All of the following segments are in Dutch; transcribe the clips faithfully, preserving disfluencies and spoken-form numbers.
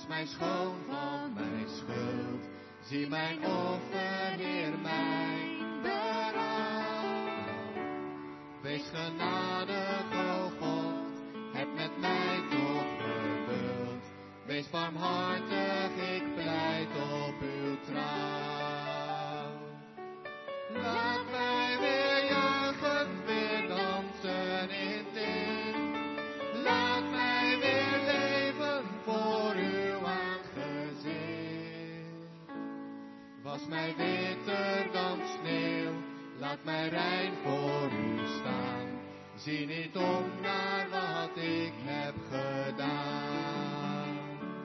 Was mij schoon van mijn schuld. Zie mijn offer, Heer, mijn berouw. Wees genadig, o God, heb met mij toch geduld. Wees barmhartig, ik pleit op uw trouw. Laat mij weer juichen, weer dansen in het licht. Laat mij weer leven voor uw aangezicht. Was mij witter dan sneeuw, laat mij rein voor u staan. Zie niet om naar wat ik heb gedaan.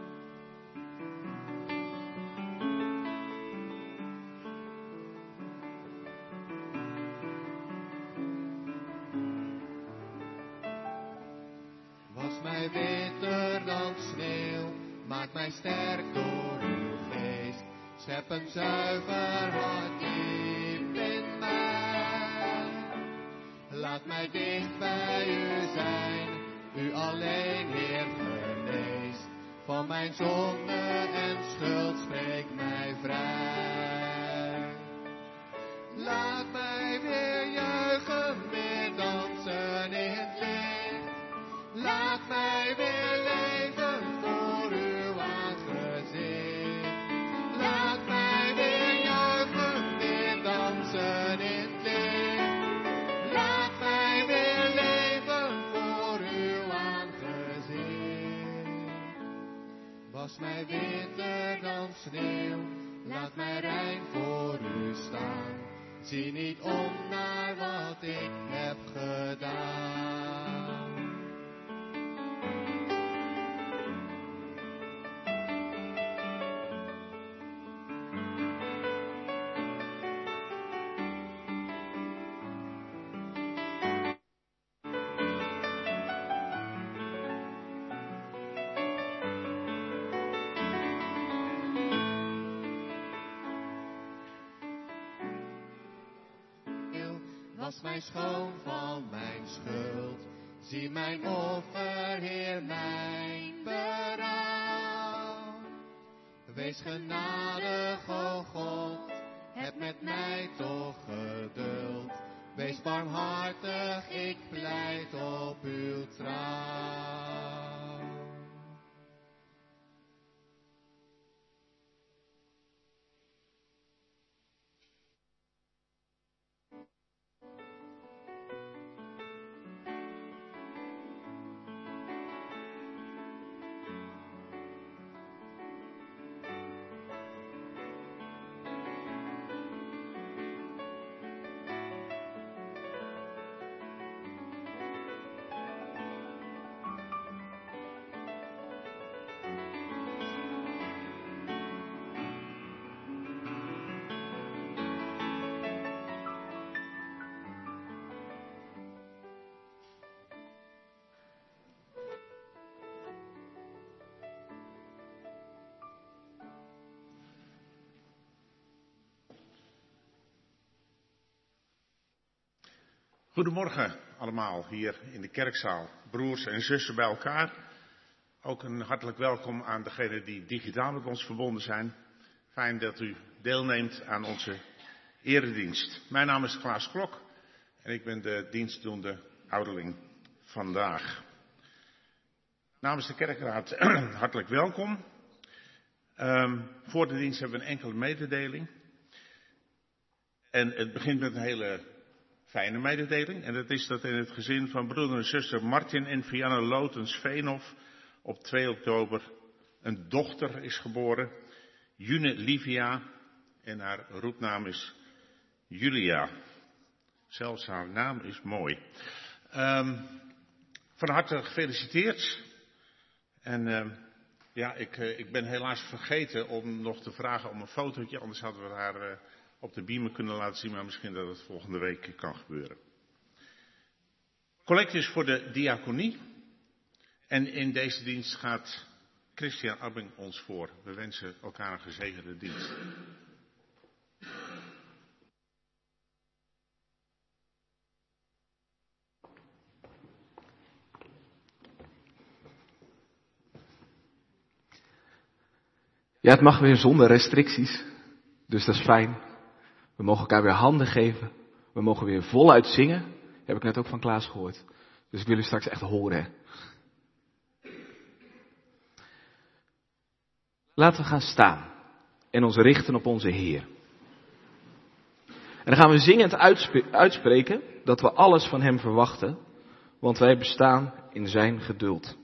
Was mij witter dan sneeuw, maak mij sterk door uw geest. Schep een zuiver hart diep in mij. Laat mij dicht bij u zijn, u alleen, Heer, geneest. Van mijn zonde en schuld spreek mij vrij. Laat mij weer juichen, weer dansen in het licht. Laat mij weer leven voor uw aangezicht. Laat mij weer juichen, weer dansen in het licht. Laat mij weer leven voor uw aangezicht. Was mij witter dan sneeuw, laat mij rein voor u staan. Zie niet om naar wat ik heb gedaan. Was mij schoon van mijn schuld. Zie mijn offer, Heer, mijn berouw. Wees genadig, o God, heb met mij toch geduld. Wees barmhartig, ik pleit op uw trouw. Goedemorgen allemaal hier in de kerkzaal, broers en zussen bij elkaar. Ook een hartelijk welkom aan degenen die digitaal met ons verbonden zijn. Fijn dat u deelneemt aan onze eredienst. Mijn naam is Klaas Klok en ik ben de dienstdoende ouderling vandaag. Namens de kerkraad hartelijk welkom. Um, voor de dienst hebben we een enkele mededeling. En het begint met een hele fijne mededeling. En dat is dat in het gezin van broeder en zuster Martin en Vianne Lotens-Veenhof op twee oktober een dochter is geboren. June Livia. En haar roepnaam is Julia. Zelfs haar naam is mooi. Um, van harte gefeliciteerd. En uh, ja, ik, uh, ik ben helaas vergeten om nog te vragen om een fotootje. Anders hadden we haar uh, op de beamer kunnen laten zien. Maar misschien dat het volgende week kan gebeuren. Collecte is voor de diaconie. En in deze dienst gaat Christian Abbing ons voor. We wensen elkaar een gezegende dienst. Ja, het mag weer zonder restricties. Dus dat is fijn. We mogen elkaar weer handen geven. We mogen weer voluit zingen. Heb ik net ook van Klaas gehoord. Dus ik wil u straks echt horen. Hè? Laten we gaan staan. En ons richten op onze Heer. En dan gaan we zingend uitspe- uitspreken dat we alles van Hem verwachten. Want wij bestaan in Zijn geduld.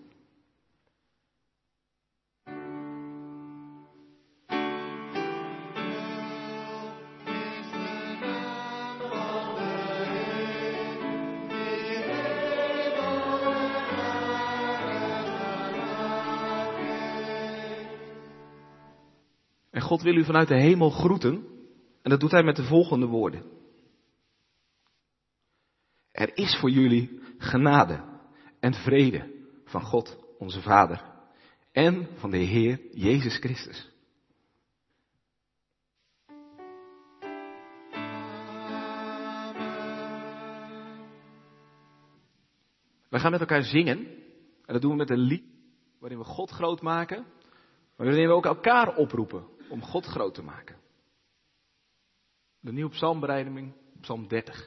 En God wil u vanuit de hemel groeten. En dat doet Hij met de volgende woorden. Er is voor jullie genade en vrede van God, onze Vader. En van de Heer Jezus Christus. We gaan met elkaar zingen. En dat doen we met een lied waarin we God groot maken. Maar waarin we ook elkaar oproepen om God groot te maken. De nieuwe psalmbereiding, psalm dertig.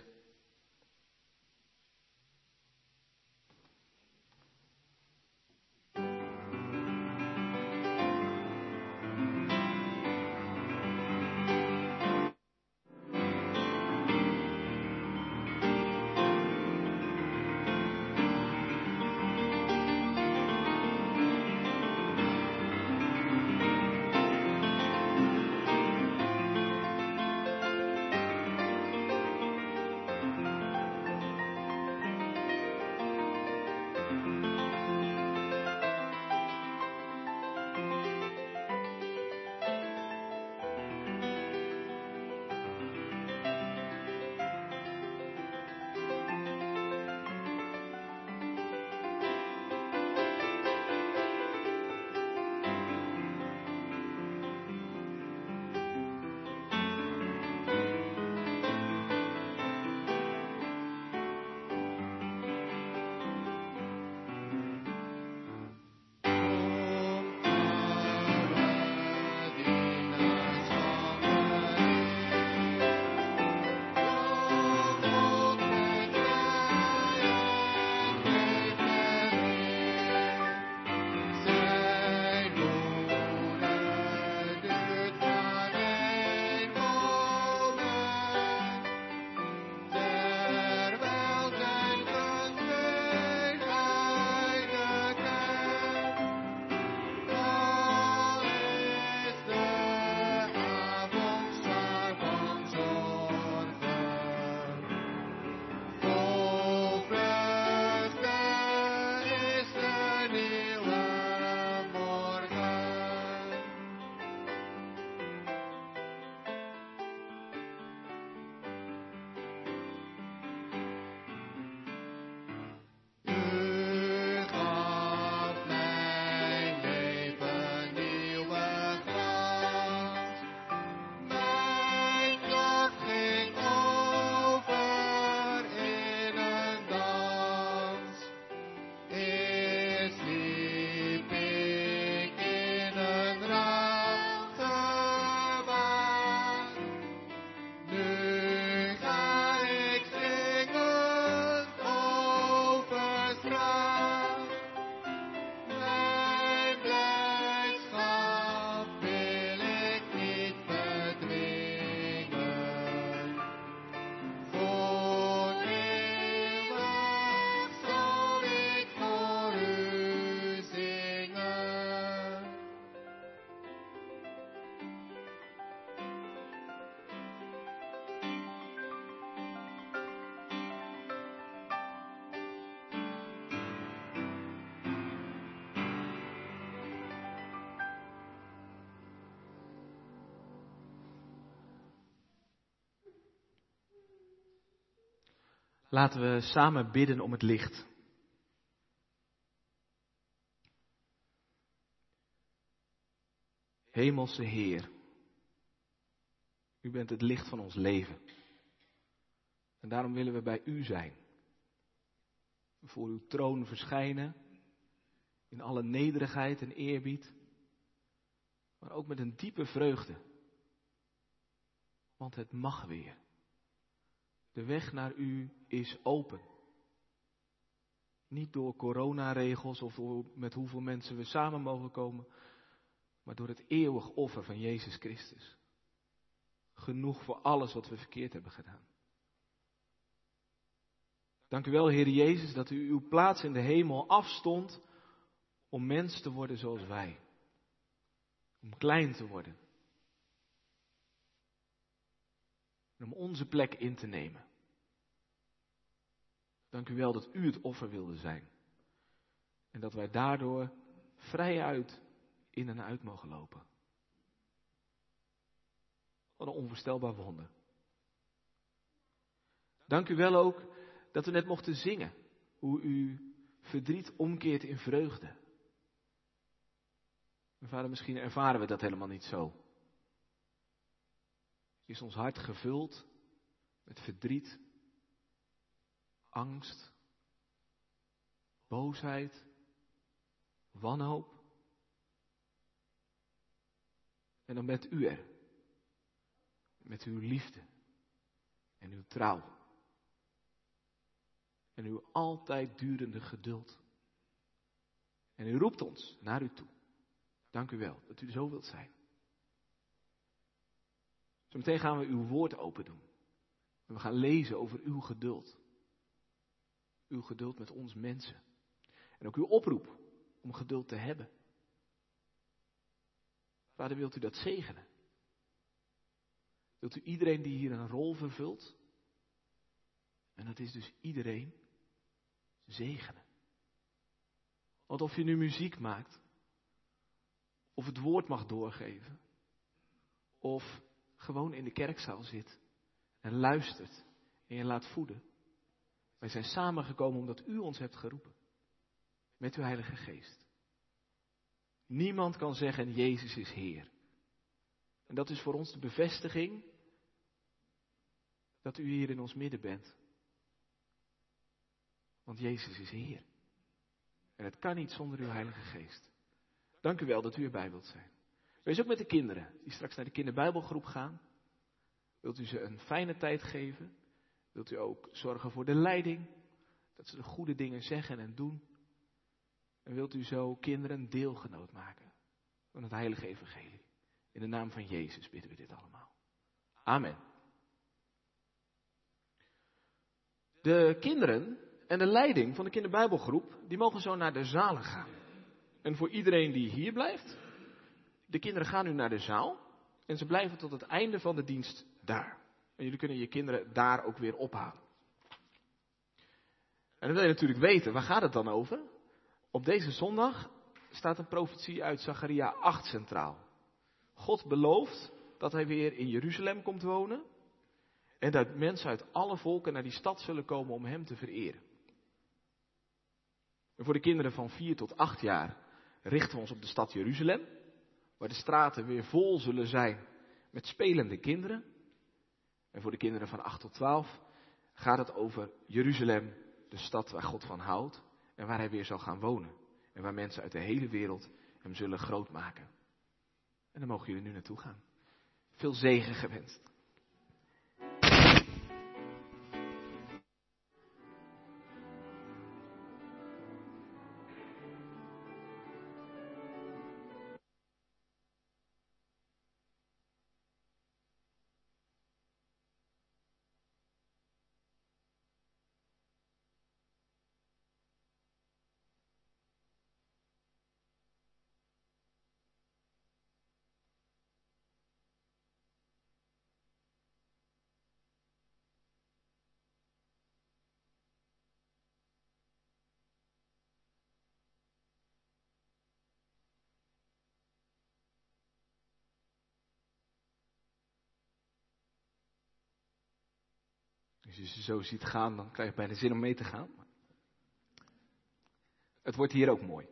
Laten we samen bidden om het licht. Hemelse Heer, U bent het licht van ons leven. En daarom willen we bij U zijn. Voor uw troon verschijnen, in alle nederigheid en eerbied. maar ook met een diepe vreugde. Want het mag weer. De weg naar u is open. Niet door coronaregels of door met hoeveel mensen we samen mogen komen, maar door het eeuwig offer van Jezus Christus. Genoeg voor alles wat we verkeerd hebben gedaan. Dank u wel, Heer Jezus, dat u uw plaats in de hemel afstond om mens te worden zoals wij. Om klein te worden. En om onze plek in te nemen. Dank u wel dat u het offer wilde zijn. En dat wij daardoor vrijuit in en uit mogen lopen. Wat een onvoorstelbaar wonder. Dank u wel ook dat we net mochten zingen. Hoe u verdriet omkeert in vreugde. En vader, misschien ervaren we dat helemaal niet zo. Is ons hart gevuld met verdriet, angst, boosheid, wanhoop? En dan bent u er. Met uw liefde en uw trouw. En uw altijd durende geduld. En u roept ons naar u toe. Dank u wel dat u zo wilt zijn. Zometeen gaan we uw woord open doen. En we gaan lezen over uw geduld. Uw geduld met ons mensen. En ook uw oproep om geduld te hebben. Vader, wilt u dat zegenen? Wilt u iedereen die hier een rol vervult? En dat is dus iedereen zegenen. Want of je nu muziek maakt, of het woord mag doorgeven, of gewoon in de kerkzaal zit en luistert en je laat voeden. Wij zijn samengekomen omdat u ons hebt geroepen. Met uw Heilige Geest. Niemand kan zeggen Jezus is Heer. En dat is voor ons de bevestiging dat u hier in ons midden bent. Want Jezus is Heer. En het kan niet zonder uw Heilige Geest. Dank u wel dat u erbij wilt zijn. Wees ook met de kinderen die straks naar de kinderbijbelgroep gaan. Wilt u ze een fijne tijd geven? Wilt u ook zorgen voor de leiding? Dat ze de goede dingen zeggen en doen? En wilt u zo kinderen deelgenoot maken van het heilige evangelie? In de naam van Jezus bidden we dit allemaal. Amen. De kinderen en de leiding van de kinderbijbelgroep, die mogen zo naar de zalen gaan. En voor iedereen die hier blijft, de kinderen gaan nu naar de zaal en ze blijven tot het einde van de dienst daar. En jullie kunnen je kinderen daar ook weer ophalen. En dan wil je natuurlijk weten, waar gaat het dan over? Op deze zondag staat een profetie uit Zacharia acht centraal. God belooft dat hij weer in Jeruzalem komt wonen. En dat mensen uit alle volken naar die stad zullen komen om hem te vereren. En voor de kinderen van vier tot acht jaar richten we ons op de stad Jeruzalem. Waar de straten weer vol zullen zijn met spelende kinderen. En voor de kinderen van acht tot twaalf gaat het over Jeruzalem, de stad waar God van houdt. En waar hij weer zal gaan wonen. En waar mensen uit de hele wereld hem zullen groot maken. En daar mogen jullie nu naartoe gaan. Veel zegen gewenst. Als je ze zo ziet gaan, dan krijg je bijna zin om mee te gaan. Het wordt hier ook mooi.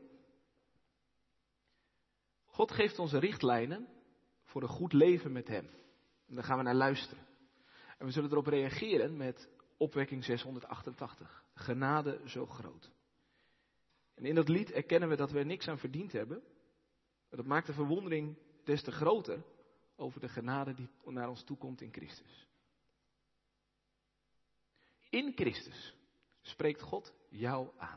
God geeft ons richtlijnen voor een goed leven met hem. En daar gaan we naar luisteren. En we zullen erop reageren met opwekking zeshonderdachtentachtig. Genade zo groot. En in dat lied erkennen we dat we er niks aan verdiend hebben. Maar dat maakt de verwondering des te groter over de genade die naar ons toekomt in Christus. In Christus spreekt God jou aan.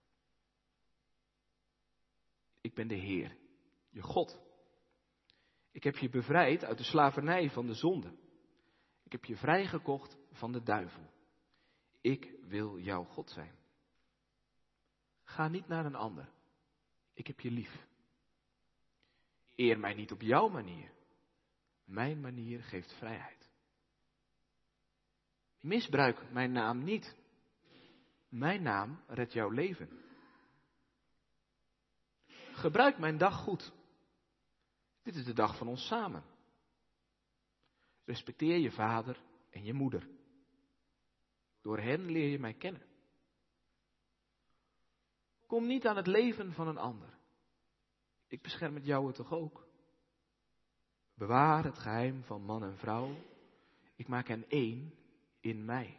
Ik ben de Heer, je God. Ik heb je bevrijd uit de slavernij van de zonde. Ik heb je vrijgekocht van de duivel. Ik wil jouw God zijn. Ga niet naar een ander. Ik heb je lief. Eer mij niet op jouw manier. Mijn manier geeft vrijheid. Misbruik mijn naam niet. Mijn naam redt jouw leven. Gebruik mijn dag goed. Dit is de dag van ons samen. Respecteer je vader en je moeder. Door hen leer je mij kennen. Kom niet aan het leven van een ander. Ik bescherm het jouwe toch ook. Bewaar het geheim van man en vrouw. Ik maak hen één in mij.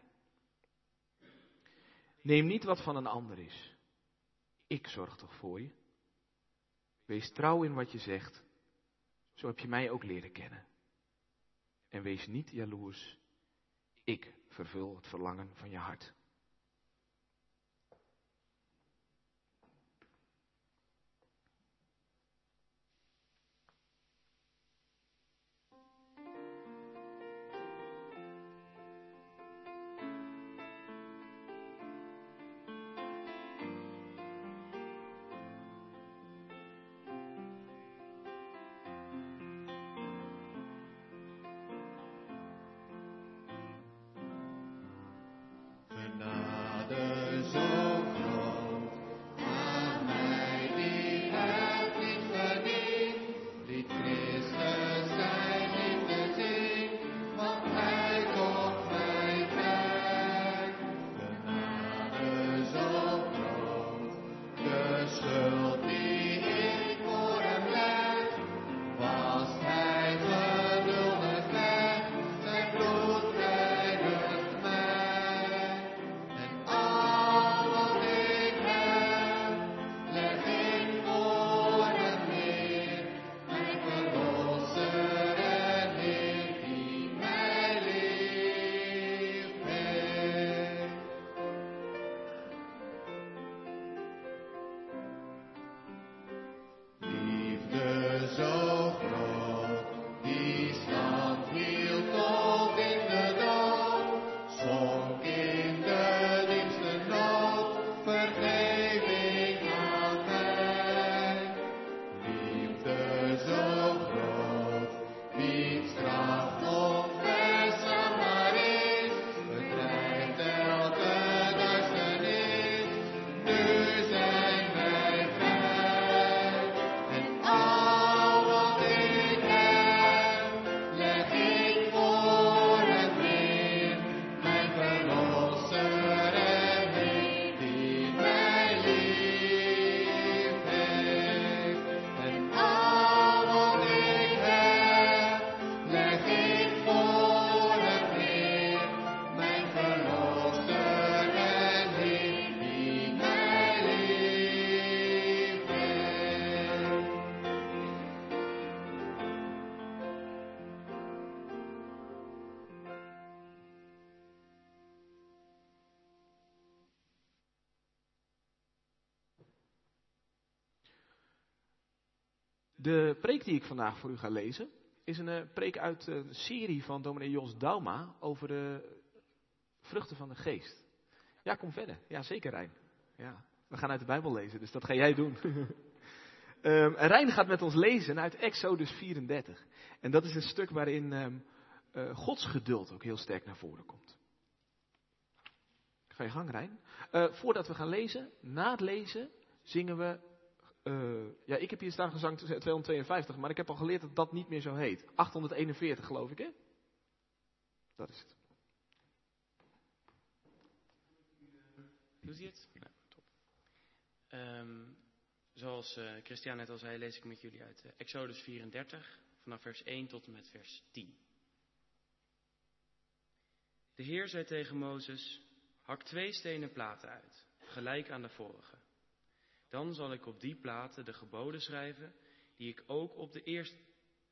Neem niet wat van een ander is. Ik zorg toch voor je. Wees trouw in wat je zegt. Zo heb je mij ook leren kennen. En wees niet jaloers. Ik vervul het verlangen van je hart. De preek die ik vandaag voor u ga lezen, is een uh, preek uit een serie van dominee Jos Dauma over de vruchten van de geest. Ja, kom verder. Ja, zeker Rijn. Ja, we gaan uit de Bijbel lezen, dus dat ga jij doen. um, Rijn gaat met ons lezen uit Exodus vierendertig. En dat is een stuk waarin um, uh, Gods geduld ook heel sterk naar voren komt. Ga je gang, Rijn. Uh, voordat we gaan lezen, na het lezen zingen we... Uh, ja, ik heb hier staan gezang tweehonderdtweeënvijftig, maar ik heb al geleerd dat dat niet meer zo heet. achthonderdeenenveertig geloof ik, hè? Dat is het. Doet hij het? Ja, top. Um, zoals uh, Christian net al zei, lees ik met jullie uit uh, Exodus vierendertig, vanaf vers één tot en met vers tien. De Heer zei tegen Mozes, hak twee stenen platen uit, gelijk aan de vorige. Dan zal ik op die platen de geboden schrijven, die ik ook op de eerste,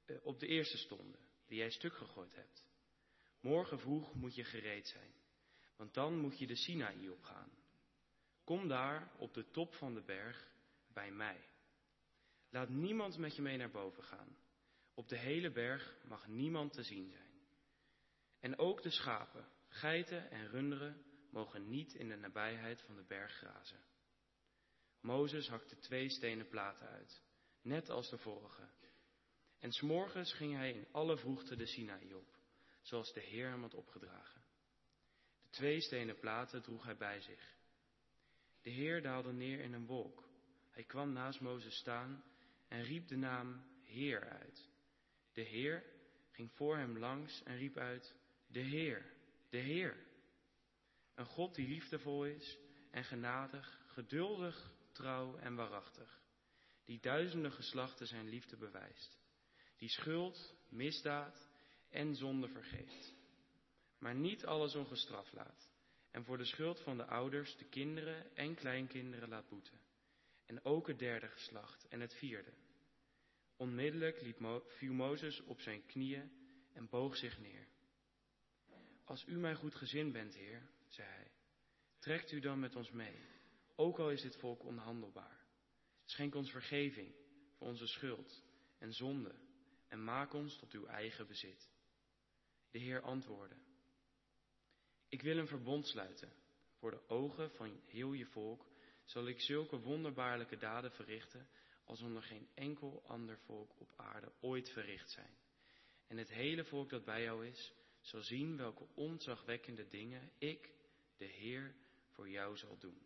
uh, op de eerste stonde die jij stuk gegooid hebt. Morgen vroeg moet je gereed zijn, want dan moet je de Sinaï opgaan. Kom daar op de top van de berg bij mij. Laat niemand met je mee naar boven gaan. Op de hele berg mag niemand te zien zijn. En ook de schapen, geiten en runderen mogen niet in de nabijheid van de berg grazen. Mozes hakte twee stenen platen uit, net als de vorige. En 's morgens ging hij in alle vroegte de Sinaï op, zoals de Heer hem had opgedragen. De twee stenen platen droeg hij bij zich. De Heer daalde neer in een wolk. Hij kwam naast Mozes staan en riep de naam Heer uit. De Heer ging voor hem langs en riep uit: De Heer, de Heer. Een God die liefdevol is en genadig, geduldig, trouw en waarachtig. Die duizenden geslachten zijn liefde bewijst. Die schuld, misdaad en zonde vergeeft. Maar niet alles ongestraft laat. En voor de schuld van de ouders de kinderen en kleinkinderen laat boeten. En ook het derde geslacht en het vierde. Onmiddellijk liep Mo- viel Mozes op zijn knieën en boog zich neer. Als u mij goedgezind bent, Heer, zei hij, trekt u dan met ons mee, ook al is dit volk onhandelbaar. Schenk ons vergeving voor onze schuld en zonde en maak ons tot uw eigen bezit. De Heer antwoordde: Ik wil een verbond sluiten. Voor de ogen van heel je volk zal ik zulke wonderbaarlijke daden verrichten als onder geen enkel ander volk op aarde ooit verricht zijn. En het hele volk dat bij jou is, zal zien welke ontzagwekkende dingen ik, de Heer, voor jou zal doen.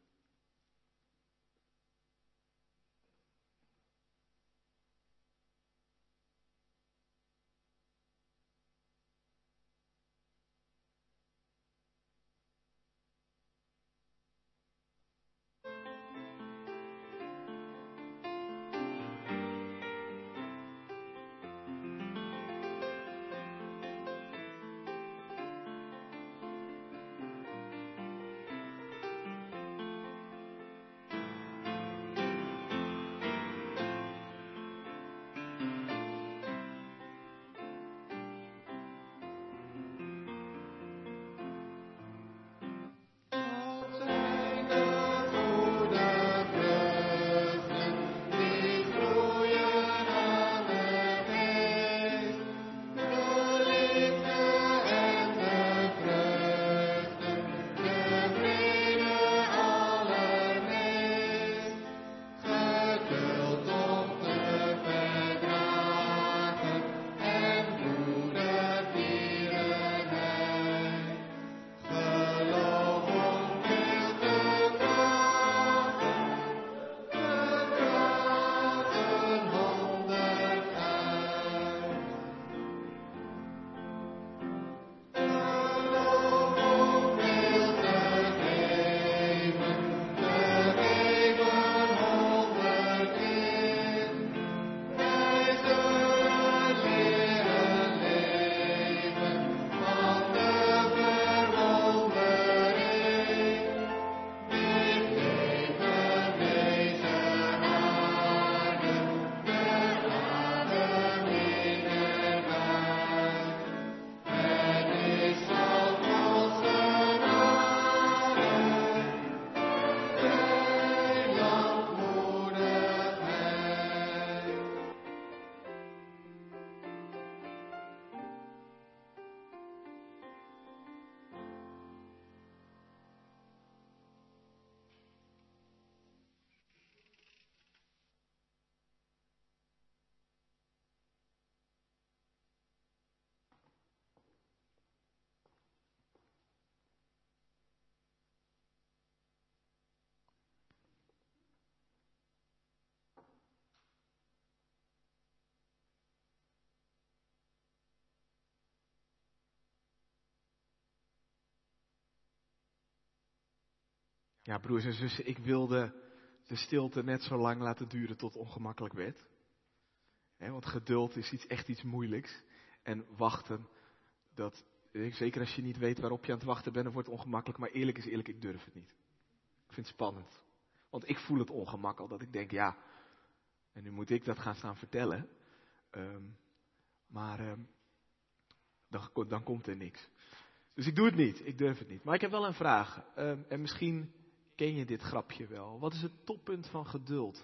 Ja, broers en zussen, ik wilde de stilte net zo lang laten duren tot het ongemakkelijk werd. He, want geduld is iets, echt iets moeilijks. En wachten, dat, zeker als je niet weet waarop je aan het wachten bent, dan wordt het ongemakkelijk. Maar eerlijk is eerlijk, ik durf het niet. Ik vind het spannend. Want ik voel het ongemak al, dat ik denk, ja, en nu moet ik dat gaan staan vertellen. Um, Maar uh, dan, dan komt er niks. Dus ik doe het niet, ik durf het niet. Maar ik heb wel een vraag. Uh, en misschien ken je dit grapje wel. Wat is het toppunt van geduld?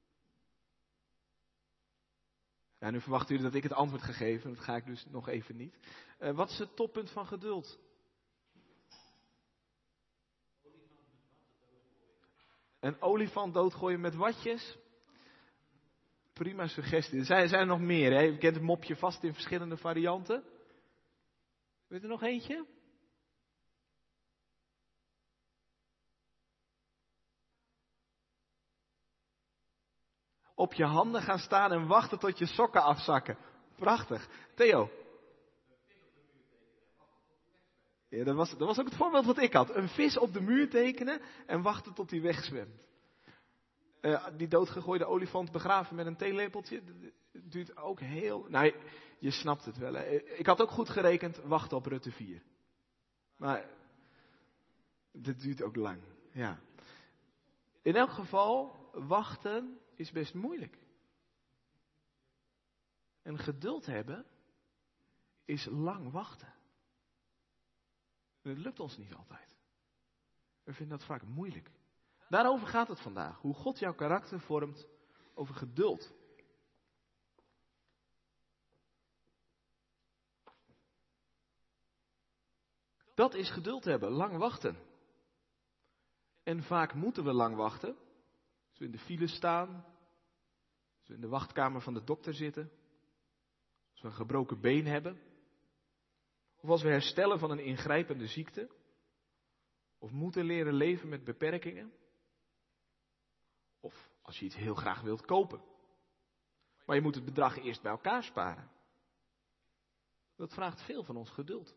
Ja, nu verwachten jullie dat ik het antwoord ga geven. Dat ga ik dus nog even niet. Uh, wat is het toppunt van geduld? Een olifant doodgooien met watjes? Prima suggestie. Er zijn, zijn er nog meer. Hè? Je kent het mopje vast in verschillende varianten. Weet er nog eentje? Op je handen gaan staan en wachten tot je sokken afzakken. Prachtig. Theo? Ja, dat, was, dat was ook het voorbeeld wat ik had. Een vis op de muur tekenen en wachten tot hij wegzwemt. Uh, die doodgegooide olifant begraven met een theelepeltje. Dat duurt ook heel... Nou, je snapt het wel. Hè. Ik had ook goed gerekend, wachten op Rutte vier. Maar dat duurt ook lang. Ja. In elk geval, wachten is best moeilijk. En geduld hebben is lang wachten. En het lukt ons niet altijd. We vinden dat vaak moeilijk. Daarover gaat het vandaag. Hoe God jouw karakter vormt over geduld. Dat is geduld hebben, lang wachten. En vaak moeten we lang wachten. Als we in de file staan. Als we in de wachtkamer van de dokter zitten. Als we een gebroken been hebben. Of als we herstellen van een ingrijpende ziekte. Of moeten leren leven met beperkingen. Of als je iets heel graag wilt kopen. Maar je moet het bedrag eerst bij elkaar sparen. Dat vraagt veel van ons geduld.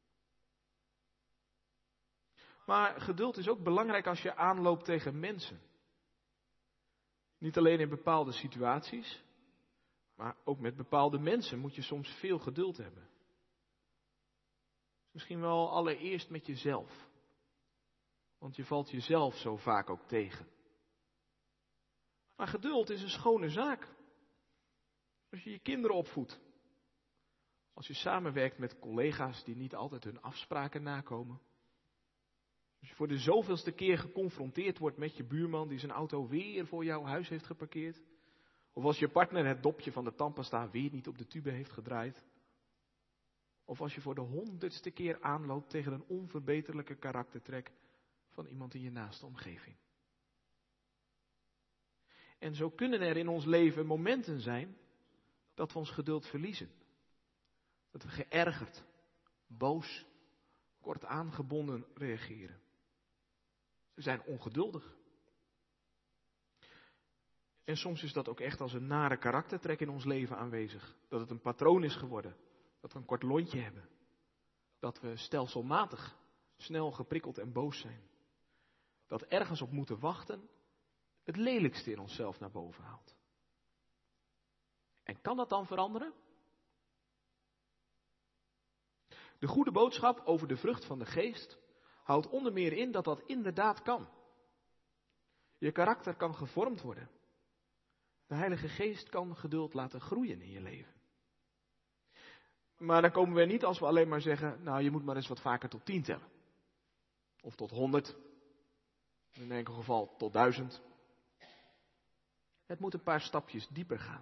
Maar geduld is ook belangrijk als je aanloopt tegen mensen. Niet alleen in bepaalde situaties, maar ook met bepaalde mensen moet je soms veel geduld hebben. Misschien wel allereerst met jezelf. Want je valt jezelf zo vaak ook tegen. Maar geduld is een schone zaak. Als je je kinderen opvoedt. Als je samenwerkt met collega's die niet altijd hun afspraken nakomen. Als je voor de zoveelste keer geconfronteerd wordt met je buurman die zijn auto weer voor jouw huis heeft geparkeerd. Of als je partner het dopje van de tandpasta weer niet op de tube heeft gedraaid. Of als je voor de honderdste keer aanloopt tegen een onverbeterlijke karaktertrek van iemand in je naaste omgeving. En zo kunnen er in ons leven momenten zijn dat we ons geduld verliezen. Dat we geërgerd, boos, kort aangebonden reageren. We zijn ongeduldig. En soms is dat ook echt als een nare karaktertrek in ons leven aanwezig. Dat het een patroon is geworden. Dat we een kort lontje hebben. Dat we stelselmatig, snel geprikkeld en boos zijn. Dat ergens op moeten wachten het lelijkste in onszelf naar boven haalt. En kan dat dan veranderen? De goede boodschap over de vrucht van de geest houdt onder meer in dat dat inderdaad kan. Je karakter kan gevormd worden. De Heilige Geest kan geduld laten groeien in je leven. Maar dan komen we er niet als we alleen maar zeggen, nou je moet maar eens wat vaker tot tien tellen. Of tot honderd. In enkel geval tot duizend. Het moet een paar stapjes dieper gaan.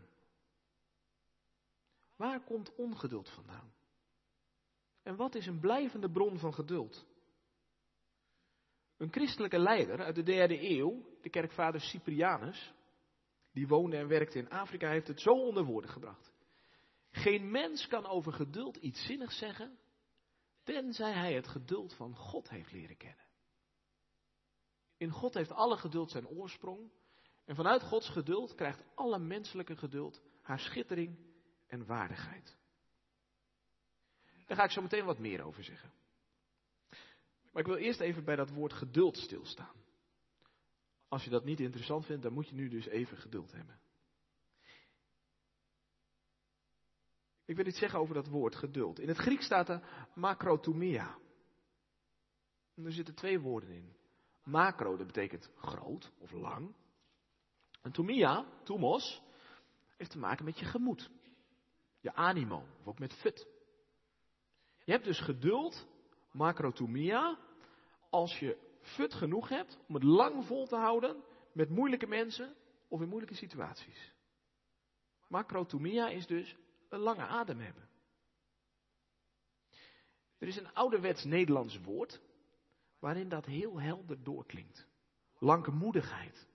Waar komt ongeduld vandaan? En wat is een blijvende bron van geduld? Een christelijke leider uit de derde eeuw, de kerkvader Cyprianus, die woonde en werkte in Afrika, heeft het zo onder woorden gebracht. Geen mens kan over geduld iets zinnigs zeggen, tenzij hij het geduld van God heeft leren kennen. In God heeft alle geduld zijn oorsprong. En vanuit Gods geduld krijgt alle menselijke geduld haar schittering en waardigheid. Daar ga ik zo meteen wat meer over zeggen. Maar ik wil eerst even bij dat woord geduld stilstaan. Als je dat niet interessant vindt, dan moet je nu dus even geduld hebben. Ik wil iets zeggen over dat woord geduld. In het Grieks staat er makrothumia. En er zitten twee woorden in. Macro, dat betekent groot of lang. En thumia, thumos, heeft te maken met je gemoed. je animo, of ook met fut. Je hebt dus geduld, makrothumia, als je fut genoeg hebt om het lang vol te houden met moeilijke mensen of in moeilijke situaties. Makrothumia is dus een lange adem hebben. Er is een ouderwets Nederlands woord waarin dat heel helder doorklinkt. Langmoedigheid.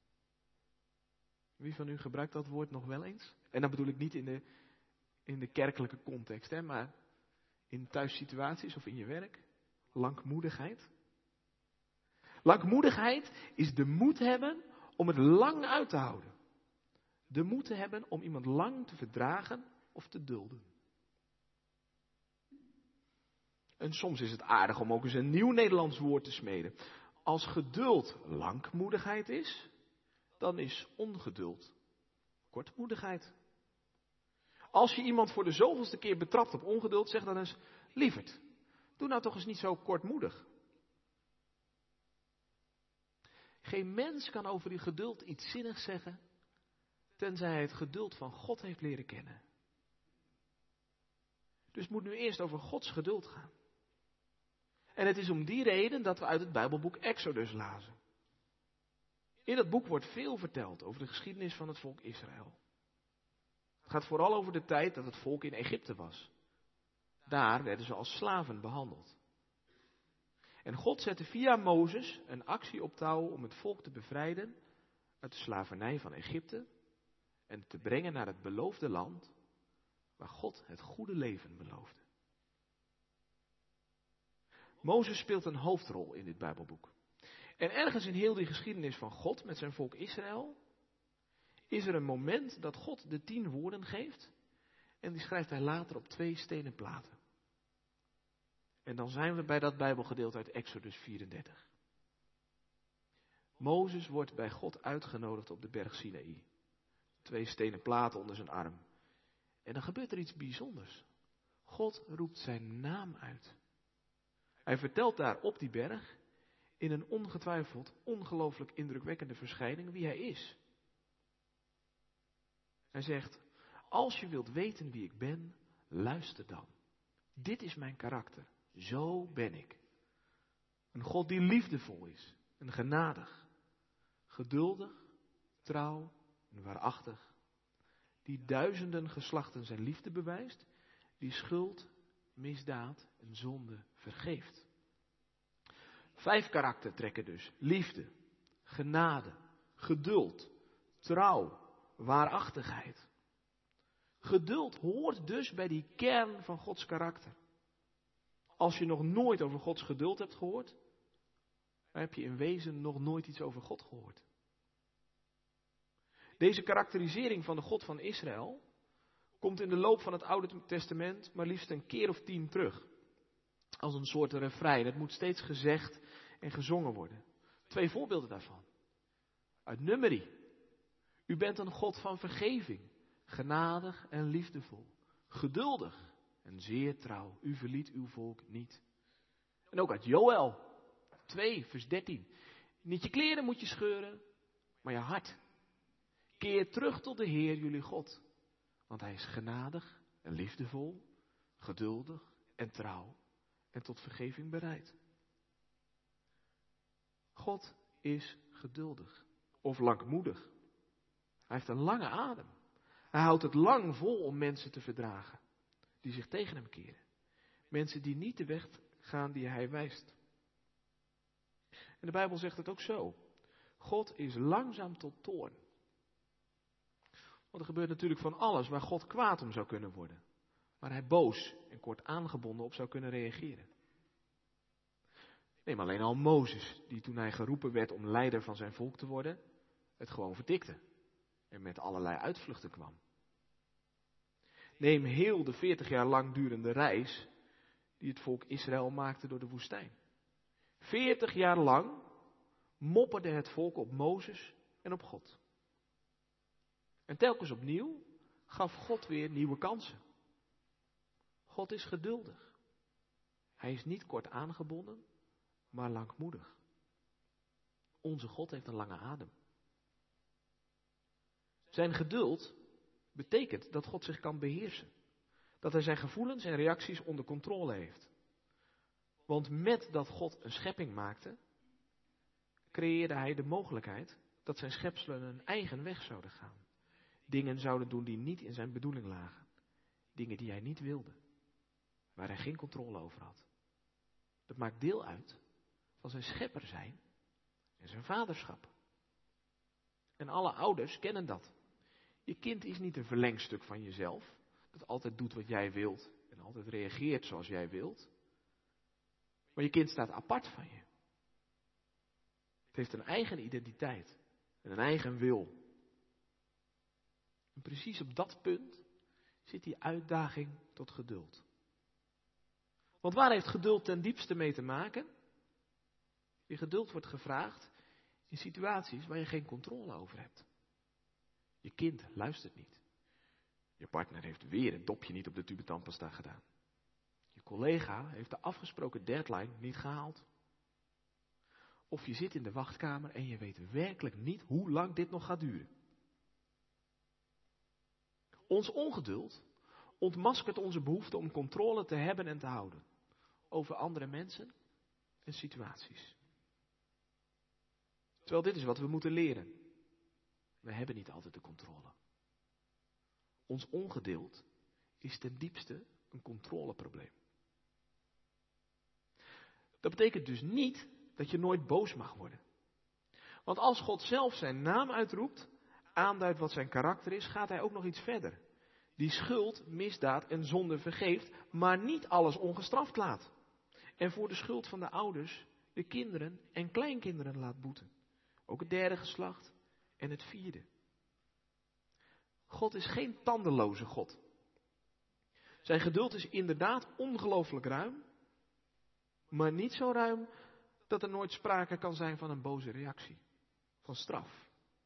Wie van u gebruikt dat woord nog wel eens? En dan bedoel ik niet in de, in de kerkelijke context, hè, maar in thuissituaties of in je werk. Langmoedigheid. Langmoedigheid is de moed hebben om het lang uit te houden. De moed te hebben om iemand lang te verdragen of te dulden. En soms is het aardig om ook eens een nieuw Nederlands woord te smeden. Als geduld langmoedigheid is, dan is ongeduld kortmoedigheid. Als je iemand voor de zoveelste keer betrapt op ongeduld, zeg dan eens: lieverd, doe nou toch eens niet zo kortmoedig. Geen mens kan over die geduld iets zinnigs zeggen, tenzij hij het geduld van God heeft leren kennen. Dus het moet nu eerst over Gods geduld gaan. En het is om die reden dat we uit het Bijbelboek Exodus lazen. In dat boek wordt veel verteld over de geschiedenis van het volk Israël. Het gaat vooral over de tijd dat het volk in Egypte was. Daar werden ze als slaven behandeld. En God zette via Mozes een actie op touw om het volk te bevrijden uit de slavernij van Egypte en te brengen naar het beloofde land waar God het goede leven beloofde. Mozes speelt een hoofdrol in dit Bijbelboek. En ergens in heel die geschiedenis van God met zijn volk Israël is er een moment dat God de tien woorden geeft en die schrijft hij later op twee stenen platen. En dan zijn we bij dat Bijbelgedeelte uit Exodus vierendertig. Mozes wordt bij God uitgenodigd op de berg Sinaï. Twee stenen platen onder zijn arm. En dan gebeurt er iets bijzonders. God roept zijn naam uit. Hij vertelt daar op die berg, in een ongetwijfeld ongelooflijk indrukwekkende verschijning, wie hij is. Hij zegt: als je wilt weten wie ik ben, luister dan. Dit is mijn karakter. Zo ben ik. Een God die liefdevol is en genadig, geduldig, trouw en waarachtig. Die duizenden geslachten zijn liefde bewijst, die schuld, misdaad en zonde vergeeft. Vijf karaktertrekken dus. Liefde, genade, geduld, trouw, waarachtigheid. Geduld hoort dus bij die kern van Gods karakter. Als je nog nooit over Gods geduld hebt gehoord, dan heb je in wezen nog nooit iets over God gehoord. Deze karakterisering van de God van Israël komt in de loop van het Oude Testament maar liefst een keer of tien terug. Als een soort refrein. Het moet steeds gezegd en gezongen worden. Twee voorbeelden daarvan. Uit Numeri. U bent een God van vergeving, genadig en liefdevol, geduldig en zeer trouw. U verliet uw volk niet. En ook uit Joël twee, vers dertien. Niet je kleren moet je scheuren, maar je hart. Keer terug tot de Heer, jullie God. Want hij is genadig en liefdevol, geduldig en trouw en tot vergeving bereid. God is geduldig of langmoedig. Hij heeft een lange adem. Hij houdt het lang vol om mensen te verdragen die zich tegen hem keren. Mensen die niet de weg gaan die hij wijst. En de Bijbel zegt het ook zo. God is langzaam tot toorn. Want er gebeurt natuurlijk van alles waar God kwaad om zou kunnen worden. Waar hij boos en kort aangebonden op zou kunnen reageren. Neem alleen al Mozes, die toen hij geroepen werd om leider van zijn volk te worden, het gewoon vertikte. En met allerlei uitvluchten kwam. Neem heel de veertig jaar lang durende reis die het volk Israël maakte door de woestijn. Veertig jaar lang mopperde het volk op Mozes en op God. En telkens opnieuw gaf God weer nieuwe kansen. God is geduldig. Hij is niet kort aangebonden, maar langmoedig. Onze God heeft een lange adem. Zijn geduld betekent dat God zich kan beheersen. dat hij zijn gevoelens en reacties onder controle heeft. Want met dat God een schepping maakte, creëerde hij de mogelijkheid dat zijn schepselen een eigen weg zouden gaan. Dingen zouden doen die niet in zijn bedoeling lagen. Dingen die hij niet wilde. Waar hij geen controle over had. Dat maakt deel uit van zijn schepper zijn en zijn vaderschap. En alle ouders kennen dat. Je kind is niet een verlengstuk van jezelf, dat altijd doet wat jij wilt en altijd reageert zoals jij wilt. Maar je kind staat apart van je. Het heeft een eigen identiteit en een eigen wil. En precies op dat punt zit die uitdaging tot geduld. Want waar heeft geduld ten diepste mee te maken? Je geduld wordt gevraagd in situaties waar je geen controle over hebt. Je kind luistert niet. Je partner heeft weer het dopje niet op de tube tandpasta gedaan. Je collega heeft de afgesproken deadline niet gehaald. Of je zit in de wachtkamer en je weet werkelijk niet hoe lang dit nog gaat duren. Ons ongeduld ontmaskert onze behoefte om controle te hebben en te houden. Over andere mensen en situaties. Terwijl dit is wat we moeten leren. We hebben niet altijd de controle. Ons ongeduld is ten diepste een controleprobleem. Dat betekent dus niet dat je nooit boos mag worden. Want als God zelf zijn naam uitroept, aanduidt wat zijn karakter is, gaat hij ook nog iets verder. Die schuld, misdaad en zonde vergeeft, maar niet alles ongestraft laat. En voor de schuld van de ouders, de kinderen en kleinkinderen laat boeten. Ook het derde geslacht en het vierde. God is geen tandeloze God. Zijn geduld is inderdaad ongelooflijk ruim, maar niet zo ruim dat er nooit sprake kan zijn van een boze reactie, van straf.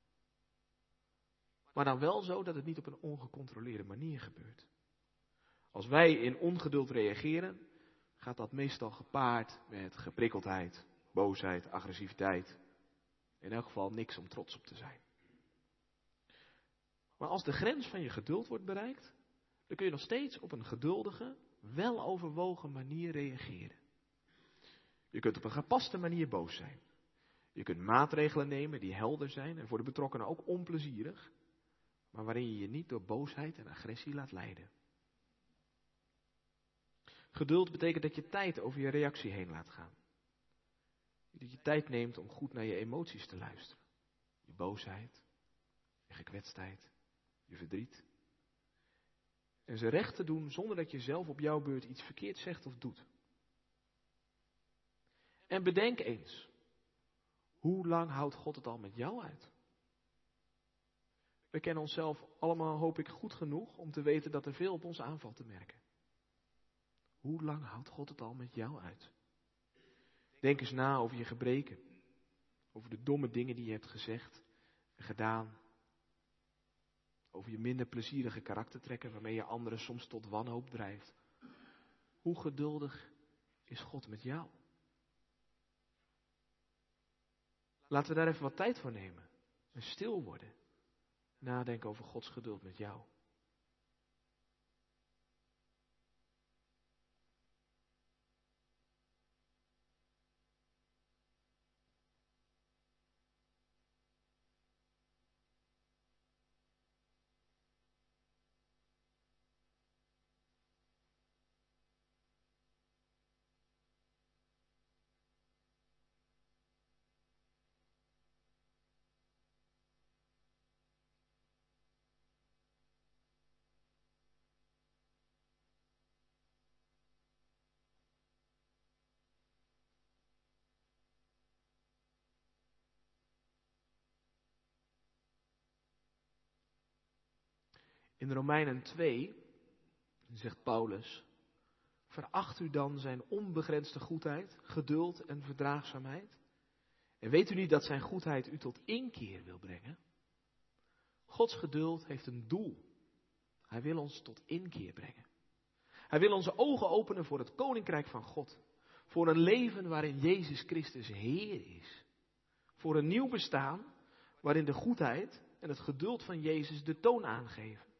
Maar dan wel zo dat het niet op een ongecontroleerde manier gebeurt. Als wij in ongeduld reageren, gaat dat meestal gepaard met geprikkeldheid, boosheid, agressiviteit. In elk geval niks om trots op te zijn. Maar als de grens van je geduld wordt bereikt, dan kun je nog steeds op een geduldige, weloverwogen manier reageren. Je kunt op een gepaste manier boos zijn. Je kunt maatregelen nemen die helder zijn en voor de betrokkenen ook onplezierig, maar waarin je je niet door boosheid en agressie laat leiden. Geduld betekent dat je tijd over je reactie heen laat gaan. Dat je tijd neemt om goed naar je emoties te luisteren. Je boosheid, je gekwetstheid, je verdriet. En ze recht te doen zonder dat je zelf op jouw beurt iets verkeerd zegt of doet. En bedenk eens, hoe lang houdt God het al met jou uit? We kennen onszelf allemaal, hoop ik, goed genoeg om te weten dat er veel op ons aanvalt te merken. Hoe lang houdt God het al met jou uit? Denk eens na over je gebreken. Over de domme dingen die je hebt gezegd en gedaan. Over je minder plezierige karaktertrekken waarmee je anderen soms tot wanhoop drijft. Hoe geduldig is God met jou? Laten we daar even wat tijd voor nemen. En stil worden. Nadenken over Gods geduld met jou. In Romeinen twee zegt Paulus: veracht u dan zijn onbegrensde goedheid, geduld en verdraagzaamheid? En weet u niet dat zijn goedheid u tot inkeer wil brengen? Gods geduld heeft een doel. Hij wil ons tot inkeer brengen. Hij wil onze ogen openen voor het koninkrijk van God. Voor een leven waarin Jezus Christus Heer is. Voor een nieuw bestaan waarin de goedheid en het geduld van Jezus de toon aangeven.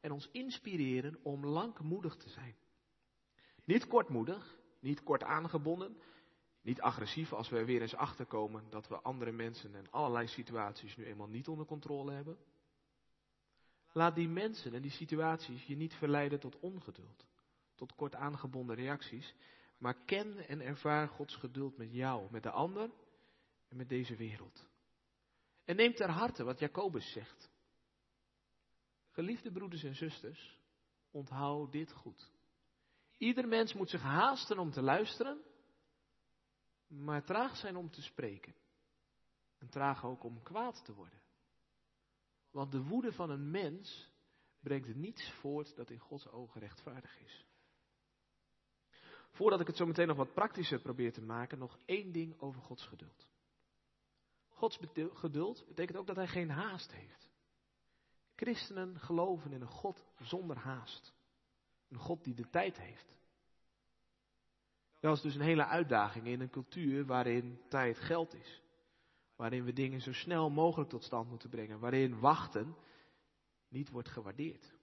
en ons inspireren om langmoedig te zijn. Niet kortmoedig, niet kort aangebonden, niet agressief als we er weer eens achterkomen dat we andere mensen en allerlei situaties nu eenmaal niet onder controle hebben. Laat die mensen en die situaties je niet verleiden tot ongeduld, tot kort aangebonden reacties, maar ken en ervaar Gods geduld met jou, met de ander en met deze wereld. En neem ter harte wat Jacobus zegt. Geliefde broeders en zusters, onthoud dit goed. Ieder mens moet zich haasten om te luisteren, maar traag zijn om te spreken. En traag ook om kwaad te worden. Want de woede van een mens brengt niets voort dat in Gods ogen rechtvaardig is. Voordat ik het zo meteen nog wat praktischer probeer te maken, nog één ding over Gods geduld. Gods geduld betekent ook dat hij geen haast heeft. Christenen geloven in een God zonder haast. Een God die de tijd heeft. Dat is dus een hele uitdaging in een cultuur waarin tijd geld is. Waarin we dingen zo snel mogelijk tot stand moeten brengen. Waarin wachten niet wordt gewaardeerd.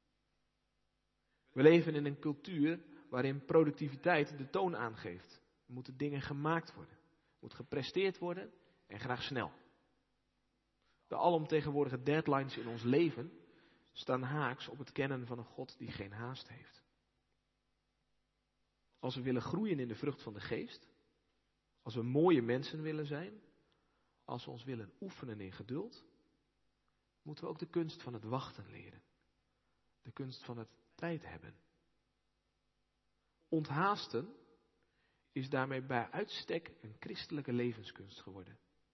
We leven in een cultuur waarin productiviteit de toon aangeeft. Er moeten dingen gemaakt worden. Er moet gepresteerd worden en graag snel. De alomtegenwoordige deadlines in ons leven staan haaks op het kennen van een God die geen haast heeft. Als we willen groeien in de vrucht van de geest, als we mooie mensen willen zijn, als we ons willen oefenen in geduld, moeten we ook de kunst van het wachten leren. De kunst van het tijd hebben. Onthaasten is daarmee bij uitstek een christelijke levenskunst geworden.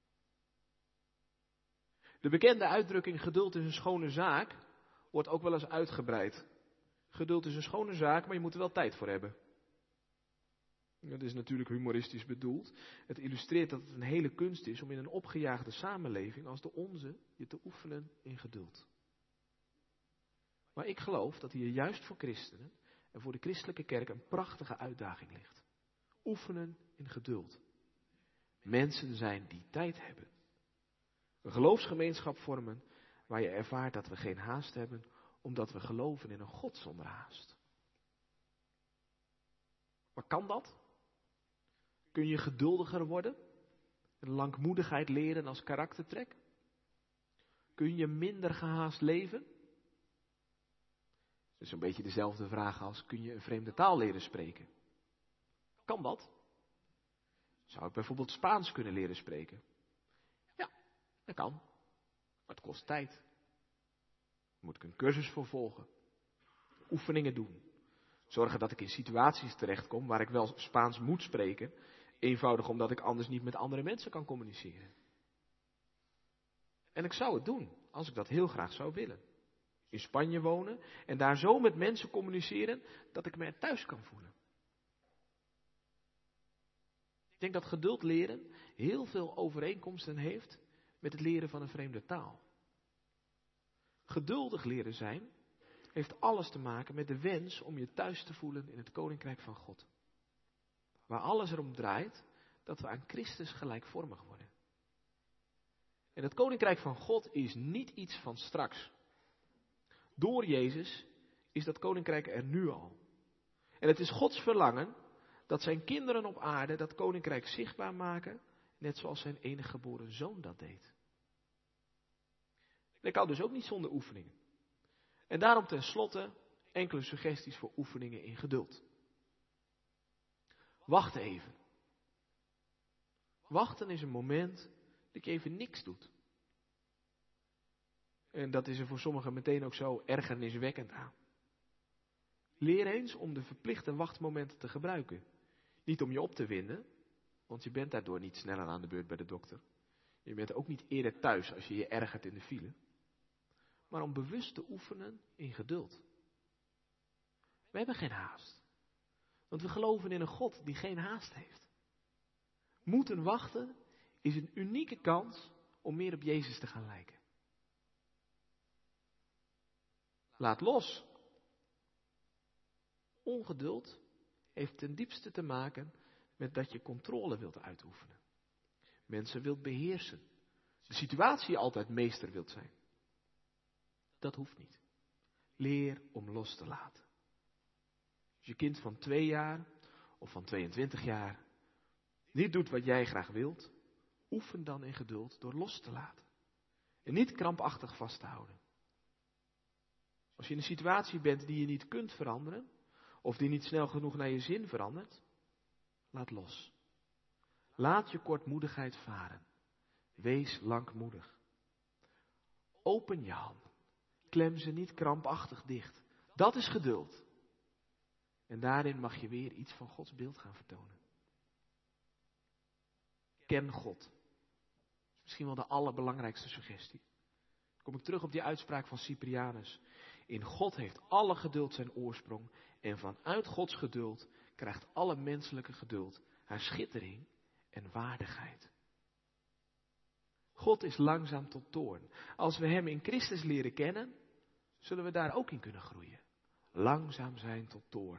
De bekende uitdrukking geduld is een schone zaak wordt ook wel eens uitgebreid. Geduld is een schone zaak, maar je moet er wel tijd voor hebben. Dat is natuurlijk humoristisch bedoeld. Het illustreert dat het een hele kunst is om in een opgejaagde samenleving als de onze je te oefenen in geduld. Maar ik geloof dat hier juist voor christenen en voor de christelijke kerk een prachtige uitdaging ligt. Oefenen in geduld. Mensen zijn die tijd hebben. Een geloofsgemeenschap vormen waar je ervaart dat we geen haast hebben, omdat we geloven in een God zonder haast. Maar kan dat? Kun je geduldiger worden? En langmoedigheid leren als karaktertrek? Kun je minder gehaast leven? Dat is een beetje dezelfde vraag als, kun je een vreemde taal leren spreken? Kan dat? Zou ik bijvoorbeeld Spaans kunnen leren spreken? Ja, dat kan. Maar het kost tijd. Daar moet ik een cursus voor volgen. Oefeningen doen. Zorgen dat ik in situaties terechtkom waar ik wel Spaans moet spreken. Eenvoudig omdat ik anders niet met andere mensen kan communiceren. En ik zou het doen, als ik dat heel graag zou willen. In Spanje wonen en daar zo met mensen communiceren dat ik me er thuis kan voelen. Ik denk dat geduld leren heel veel overeenkomsten heeft met het leren van een vreemde taal. Geduldig leren zijn heeft alles te maken met de wens om je thuis te voelen in het Koninkrijk van God. Waar alles erom draait dat we aan Christus gelijkvormig worden. En het Koninkrijk van God is niet iets van straks. Door Jezus is dat Koninkrijk er nu al. En het is Gods verlangen dat zijn kinderen op aarde dat Koninkrijk zichtbaar maken, net zoals zijn enige geboren zoon dat deed. En ik kan dus ook niet zonder oefeningen. En daarom tenslotte enkele suggesties voor oefeningen in geduld. Wacht even. Wachten is een moment dat je even niks doet. En dat is er voor sommigen meteen ook zo ergerniswekkend aan. Leer eens om de verplichte wachtmomenten te gebruiken. Niet om je op te winden, want je bent daardoor niet sneller aan de beurt bij de dokter. Je bent ook niet eerder thuis als je je ergert in de file. Maar om bewust te oefenen in geduld. We hebben geen haast. Want we geloven in een God die geen haast heeft. Moeten wachten is een unieke kans om meer op Jezus te gaan lijken. Laat los. Ongeduld heeft ten diepste te maken met dat je controle wilt uitoefenen. Mensen wilt beheersen. De situatie altijd meester wilt zijn. Dat hoeft niet. Leer om los te laten. Als je kind van twee jaar of van tweeëntwintig jaar niet doet wat jij graag wilt, oefen dan in geduld door los te laten. En niet krampachtig vast te houden. Als je in een situatie bent die je niet kunt veranderen, of die niet snel genoeg naar je zin verandert, laat los. Laat je kortmoedigheid varen. Wees langmoedig. Open je handen. Klem ze niet krampachtig dicht. Dat is geduld. En daarin mag je weer iets van Gods beeld gaan vertonen. Ken God. Dat is misschien wel de allerbelangrijkste suggestie. Dan kom ik terug op die uitspraak van Cyprianus. In God heeft alle geduld zijn oorsprong. En vanuit Gods geduld krijgt alle menselijke geduld haar schittering en waardigheid. God is langzaam tot toorn. Als we Hem in Christus leren kennen, zullen we daar ook in kunnen groeien. Langzaam zijn tot toorn.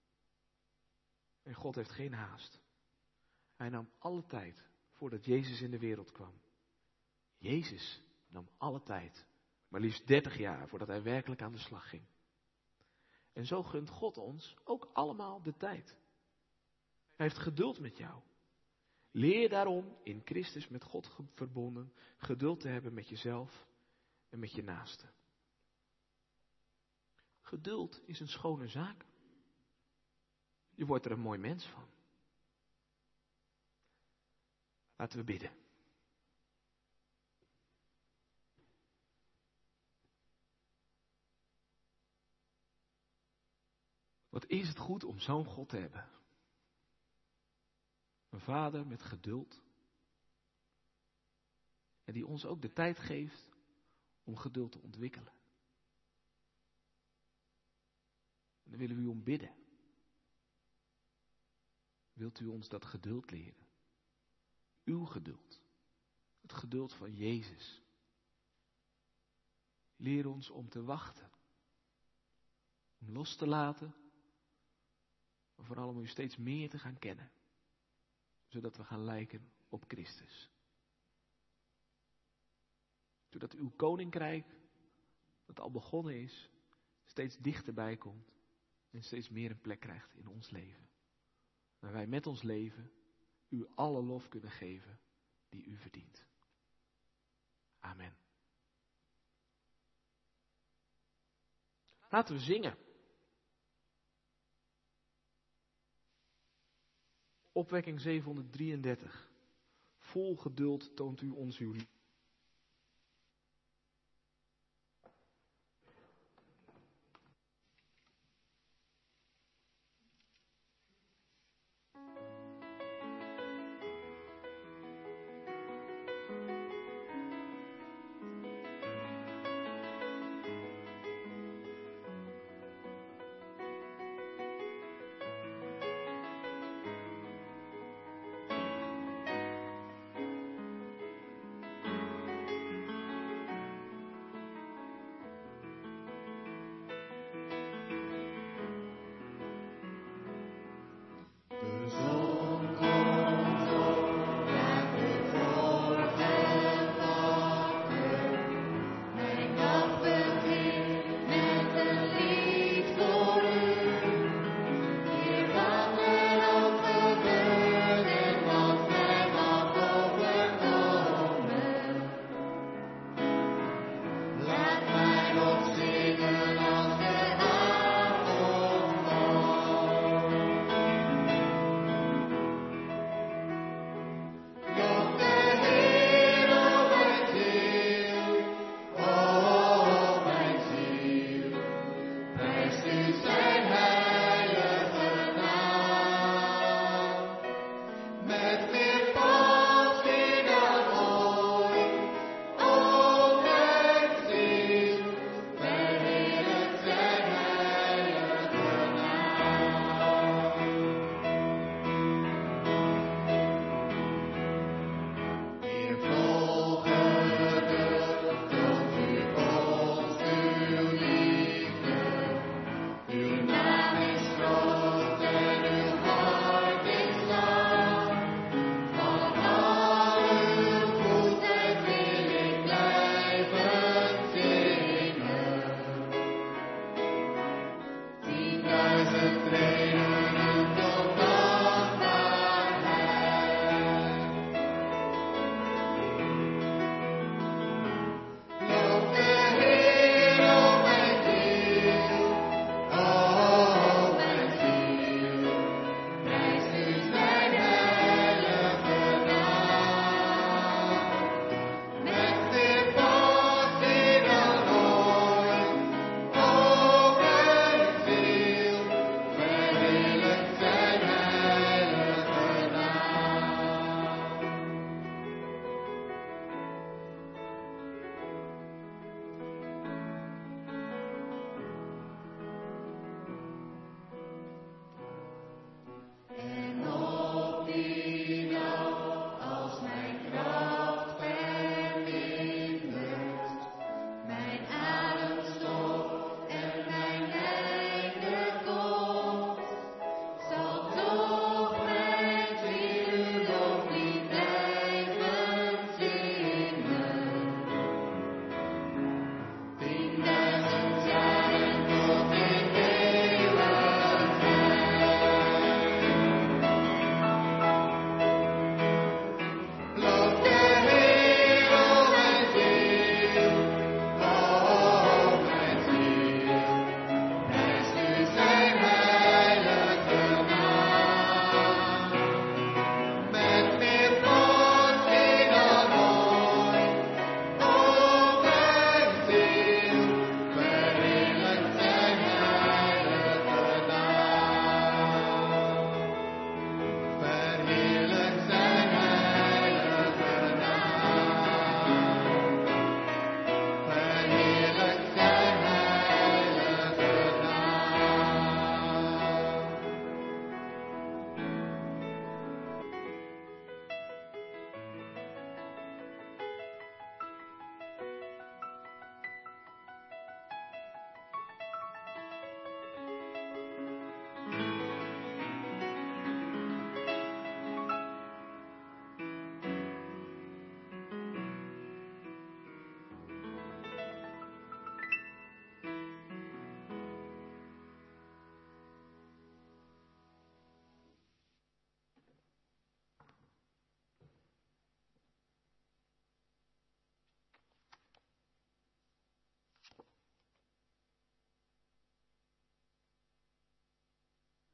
En God heeft geen haast. Hij nam alle tijd voordat Jezus in de wereld kwam. Jezus nam alle tijd, maar liefst dertig jaar voordat Hij werkelijk aan de slag ging. En zo gunt God ons ook allemaal de tijd. Hij heeft geduld met jou. Leer daarom in Christus met God verbonden geduld te hebben met jezelf en met je naaste. Geduld is een schone zaak. Je wordt er een mooi mens van. Laten we bidden. Wat is het goed om zo'n God te hebben? Een vader met geduld. En die ons ook de tijd geeft om geduld te ontwikkelen. En daar willen we u om bidden. Wilt u ons dat geduld leren? Uw geduld. Het geduld van Jezus. Leer ons om te wachten. Om los te laten. Maar vooral om u steeds meer te gaan kennen. Zodat we gaan lijken op Christus. Zodat uw koninkrijk, dat al begonnen is, steeds dichterbij komt. En steeds meer een plek krijgt in ons leven. Waar wij met ons leven u alle lof kunnen geven die u verdient. Amen. Laten we zingen. Opwekking zevenhonderddrieëndertig. Vol geduld toont u ons uw liefde.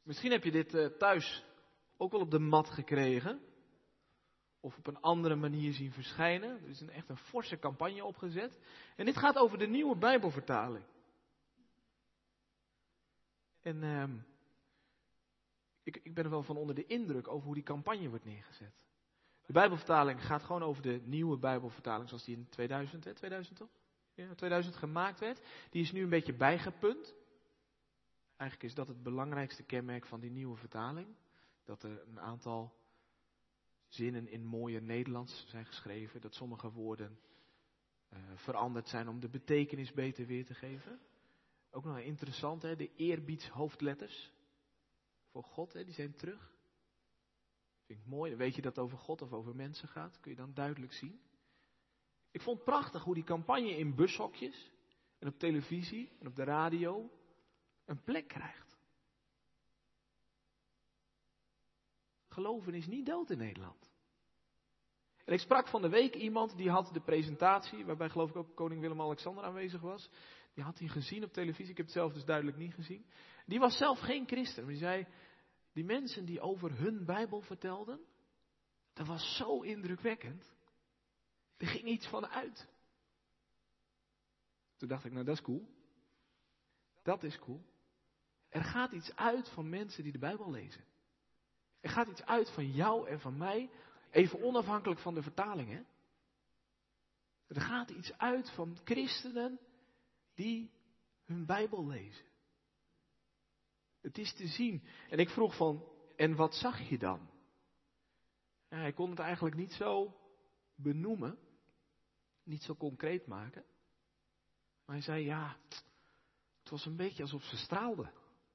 Misschien heb je dit uh, thuis ook wel op de mat gekregen. Of op een andere manier zien verschijnen. Er is een, echt een forse campagne opgezet. En dit gaat over de nieuwe Bijbelvertaling. En uh, ik, ik ben er wel van onder de indruk over hoe die campagne wordt neergezet. De Bijbelvertaling gaat gewoon over de nieuwe Bijbelvertaling zoals die in tweeduizend, hè, tweeduizend toch? Ja, tweeduizend gemaakt werd. Die is nu een beetje bijgepunt. Eigenlijk is dat het belangrijkste kenmerk van die nieuwe vertaling. Dat er een aantal zinnen in mooier Nederlands zijn geschreven. Dat sommige woorden uh, veranderd zijn om de betekenis beter weer te geven. Ook nog interessant, hè, de eerbiedshoofdletters voor God, hè, die zijn terug. Vind ik mooi. Weet je dat het over God of over mensen gaat? Kun je dan duidelijk zien. Ik vond het prachtig hoe die campagne in bushokjes en op televisie en op de radio een plek krijgt. Geloven is niet dood in Nederland. En ik sprak van de week iemand die had de presentatie, waarbij geloof ik ook koning Willem-Alexander aanwezig was. Die had hij gezien op televisie, ik heb het zelf dus duidelijk niet gezien. Die was zelf geen christen, maar die zei, die mensen die over hun Bijbel vertelden, dat was zo indrukwekkend. Er ging iets van uit. Toen dacht ik, nou dat is cool. Dat is cool. Er gaat iets uit van mensen die de Bijbel lezen. Er gaat iets uit van jou en van mij, even onafhankelijk van de vertaling, hè. Er gaat iets uit van christenen die hun Bijbel lezen. Het is te zien. En ik vroeg van, en wat zag je dan? Ja, hij kon het eigenlijk niet zo benoemen, niet zo concreet maken. Maar hij zei, ja, het was een beetje alsof ze straalden.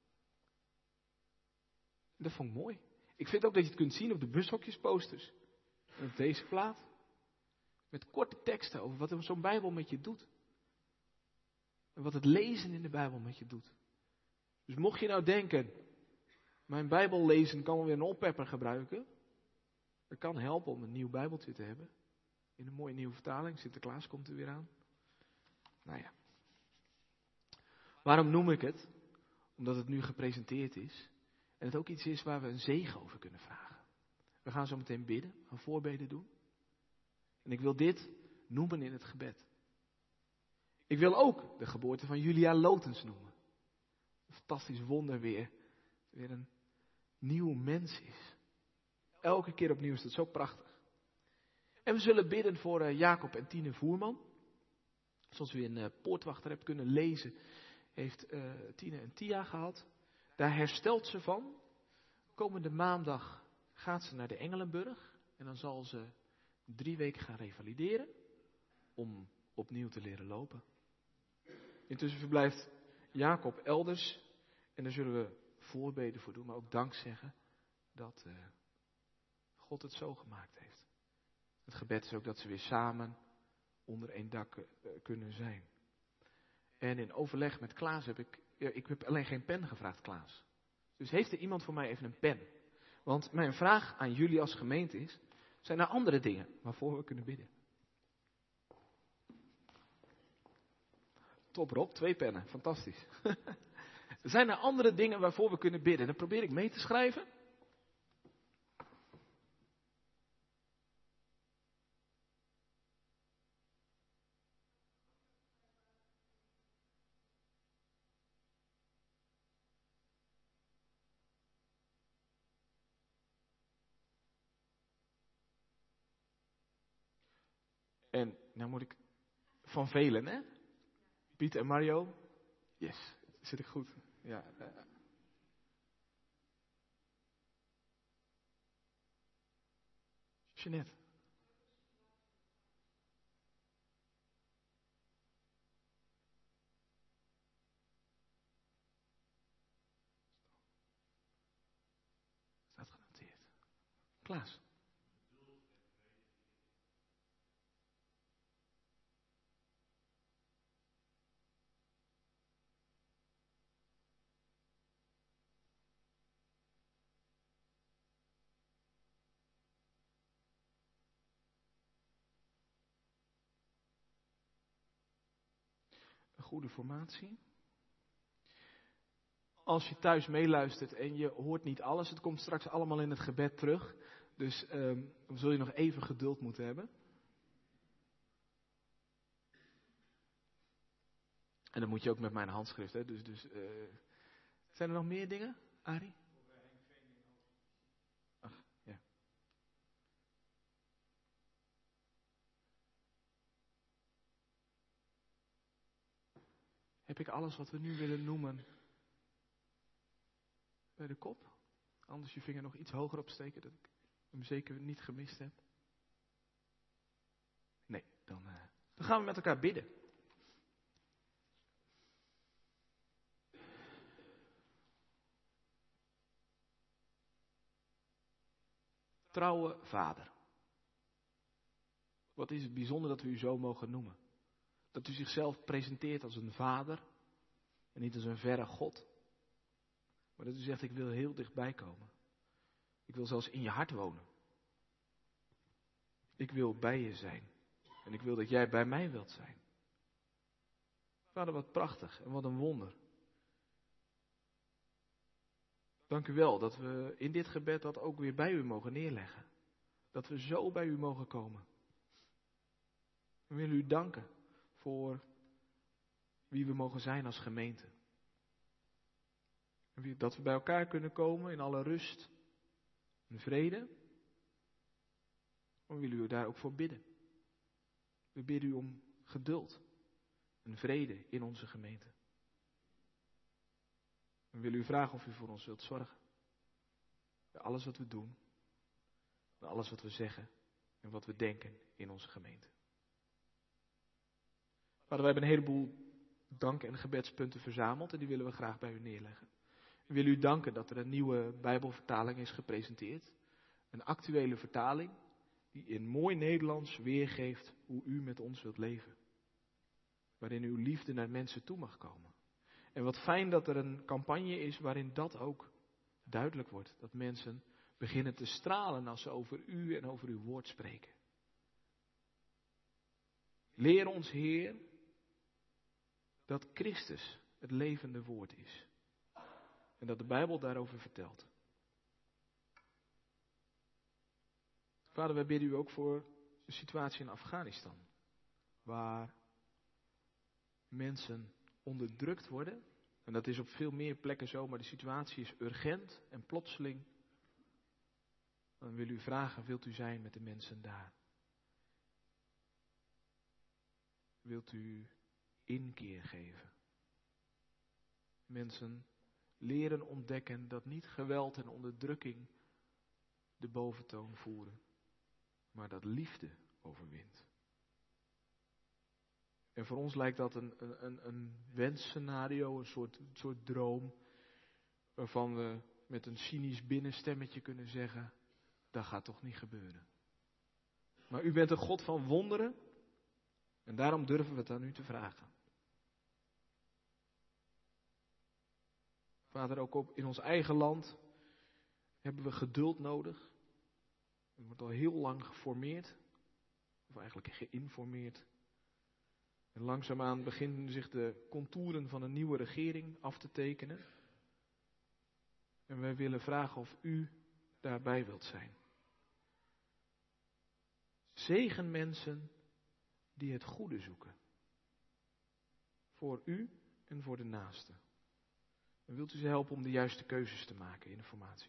Dat vond ik mooi. Ik vind ook dat je het kunt zien op de bushokjesposters. En op deze plaat. Met korte teksten over wat zo'n Bijbel met je doet. En wat het lezen in de Bijbel met je doet. Dus mocht je nou denken, mijn Bijbel lezen kan wel weer een oppepper gebruiken. Dat kan helpen om een nieuw Bijbeltje te hebben. In een mooie nieuwe vertaling. Sinterklaas komt er weer aan. Nou ja. Waarom noem ik het? Omdat het nu gepresenteerd is. En het ook iets is waar we een zegen over kunnen vragen. We gaan zo meteen bidden, een voorbeden doen. En ik wil dit noemen in het gebed. Ik wil ook de geboorte van Julia Lotens noemen. Een fantastisch wonder weer. Weer een nieuw mens is. Elke keer opnieuw is dat zo prachtig. En we zullen bidden voor uh, Jacob en Tine Voerman. Zoals u in uh, Poortwachter hebt kunnen lezen, heeft uh, Tine een T I A gehad. Daar herstelt ze van. Komende maandag gaat ze naar de Engelenburg. En dan zal ze drie weken gaan revalideren. Om opnieuw te leren lopen. Intussen verblijft Jacob elders. En daar zullen we voorbeden voor doen. Maar ook dank zeggen dat uh, God het zo gemaakt heeft. Het gebed is ook dat ze weer samen onder één dak uh, kunnen zijn. En in overleg met Klaas heb ik... Ja, ik heb alleen geen pen gevraagd, Klaas. Dus heeft er iemand voor mij even een pen? Want mijn vraag aan jullie als gemeente is... Zijn er andere dingen waarvoor we kunnen bidden? Top Rob, twee pennen. Fantastisch. Zijn er andere dingen waarvoor we kunnen bidden? Dan probeer ik mee te schrijven. En nou moet ik van velen, hè? Piet en Mario. Yes, zit ik goed. Ja. Uh. Jeanette. Staat genoteerd. Klaas. Goede formatie. als je thuis meeluistert en je hoort niet alles, het komt straks allemaal in het gebed terug. Dus um, dan zul je nog even geduld moeten hebben. En dan moet je ook met mijn handschrift, hè. Dus, dus, uh, zijn er nog meer dingen, Arie? Ach, ja. Heb ik alles wat we nu willen noemen bij de kop? Anders je vinger nog iets hoger opsteken, dat ik hem zeker niet gemist heb. Nee, dan, uh, dan gaan we met elkaar bidden. Trouwe Vader. Wat is het bijzonder dat we u zo mogen noemen. Dat u zichzelf presenteert als een vader en niet als een verre God. Maar dat u zegt, ik wil heel dichtbij komen. Ik wil zelfs in je hart wonen. Ik wil bij je zijn. En ik wil dat jij bij mij wilt zijn. Vader, wat prachtig en wat een wonder. Dank u wel dat we in dit gebed dat ook weer bij u mogen neerleggen. Dat we zo bij u mogen komen. We willen u danken voor wie we mogen zijn als gemeente. En dat we bij elkaar kunnen komen in alle rust en vrede. We willen u daar ook voor bidden. We bidden u om geduld en vrede in onze gemeente. We willen u vragen of u voor ons wilt zorgen. Bij alles wat we doen. Bij alles wat we zeggen. En wat we denken in onze gemeente. Vader, we hebben een heleboel dank- en gebedspunten verzameld. En die willen we graag bij u neerleggen. We willen u danken dat er een nieuwe Bijbelvertaling is gepresenteerd. Een actuele vertaling. Die in mooi Nederlands weergeeft hoe u met ons wilt leven. Waarin uw liefde naar mensen toe mag komen. En wat fijn dat er een campagne is waarin dat ook duidelijk wordt. Dat mensen beginnen te stralen als ze over u en over uw woord spreken. Leer ons, Heer, dat Christus het levende woord is. En dat de Bijbel daarover vertelt. Vader, wij bidden u ook voor de situatie in Afghanistan. Waar mensen onderdrukt worden. En dat is op veel meer plekken zo, maar de situatie is urgent en plotseling. Dan wil u vragen, wilt u zijn met de mensen daar? Wilt u inkeer geven? Mensen leren ontdekken dat niet geweld en onderdrukking de boventoon voeren, maar dat liefde overwint. En voor ons lijkt dat een, een, een wensscenario, een soort, een soort droom, waarvan we met een cynisch binnenstemmetje kunnen zeggen, dat gaat toch niet gebeuren. Maar u bent een God van wonderen en daarom durven we het aan u te vragen. Vader, ook op, in ons eigen land hebben we geduld nodig. Er wordt al heel lang geformeerd, of eigenlijk geïnformeerd. En langzaamaan beginnen zich de contouren van een nieuwe regering af te tekenen. En wij willen vragen of u daarbij wilt zijn. Zegen mensen die het goede zoeken. Voor u en voor de naaste. En wilt u ze helpen om de juiste keuzes te maken in de formatie.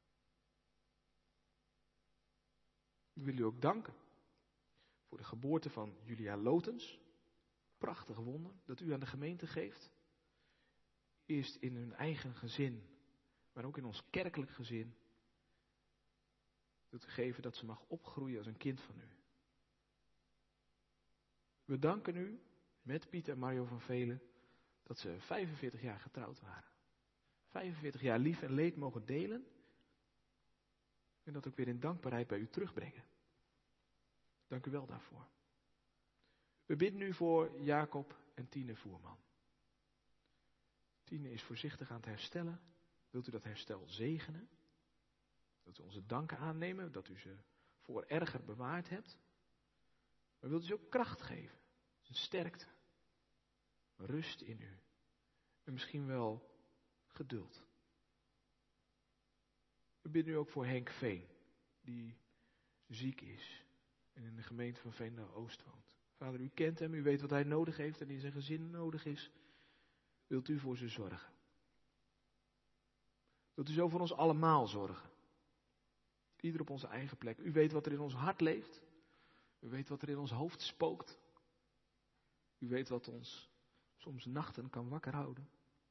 We willen u ook danken voor de geboorte van Julia Lotens. Prachtig wonder dat u aan de gemeente geeft. Eerst in hun eigen gezin, maar ook in ons kerkelijk gezin. Dat u geven dat ze mag opgroeien als een kind van u. We danken u met Piet en Mario van Velen dat ze vijfenveertig jaar getrouwd waren. vijfenveertig jaar lief en leed mogen delen. En dat ook weer in dankbaarheid bij u terugbrengen. Dank u wel daarvoor. We bidden u voor Jacob en Tine Voerman. Tine is voorzichtig aan het herstellen. Wilt u dat herstel zegenen? Wilt u onze danken aannemen dat u ze voor erger bewaard hebt? Maar wilt u ze ook kracht geven? Een sterkte. Rust in u. En misschien wel geduld. We bidden nu ook voor Henk Veen, die ziek is en in de gemeente van Veendel-Oost woont. Vader, u kent hem, u weet wat hij nodig heeft en in zijn gezin nodig is. Wilt u voor ze zorgen? Wilt u zo voor ons allemaal zorgen? Ieder op onze eigen plek. U weet wat er in ons hart leeft. U weet wat er in ons hoofd spookt. U weet wat ons soms nachten kan wakker houden.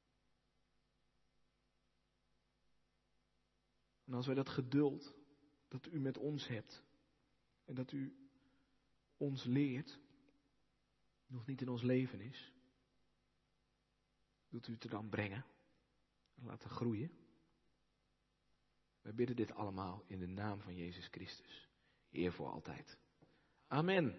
En als wij dat geduld dat u met ons hebt en dat u ons leert, nog niet in ons leven is, wilt u het er dan brengen en laten groeien? Wij bidden dit allemaal in de naam van Jezus Christus. Eer voor altijd. Amen.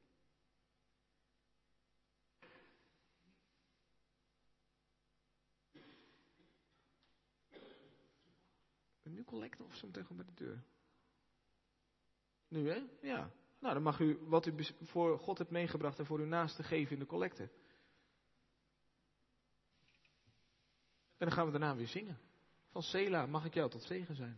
Nu collecte of zo meteen bij de deur? Nu, hè? Ja. Nou, dan mag u wat u voor God hebt meegebracht en voor uw naaste geven in de collecte. En dan gaan we daarna weer zingen. Van Sela, mag ik jou tot zegen zijn.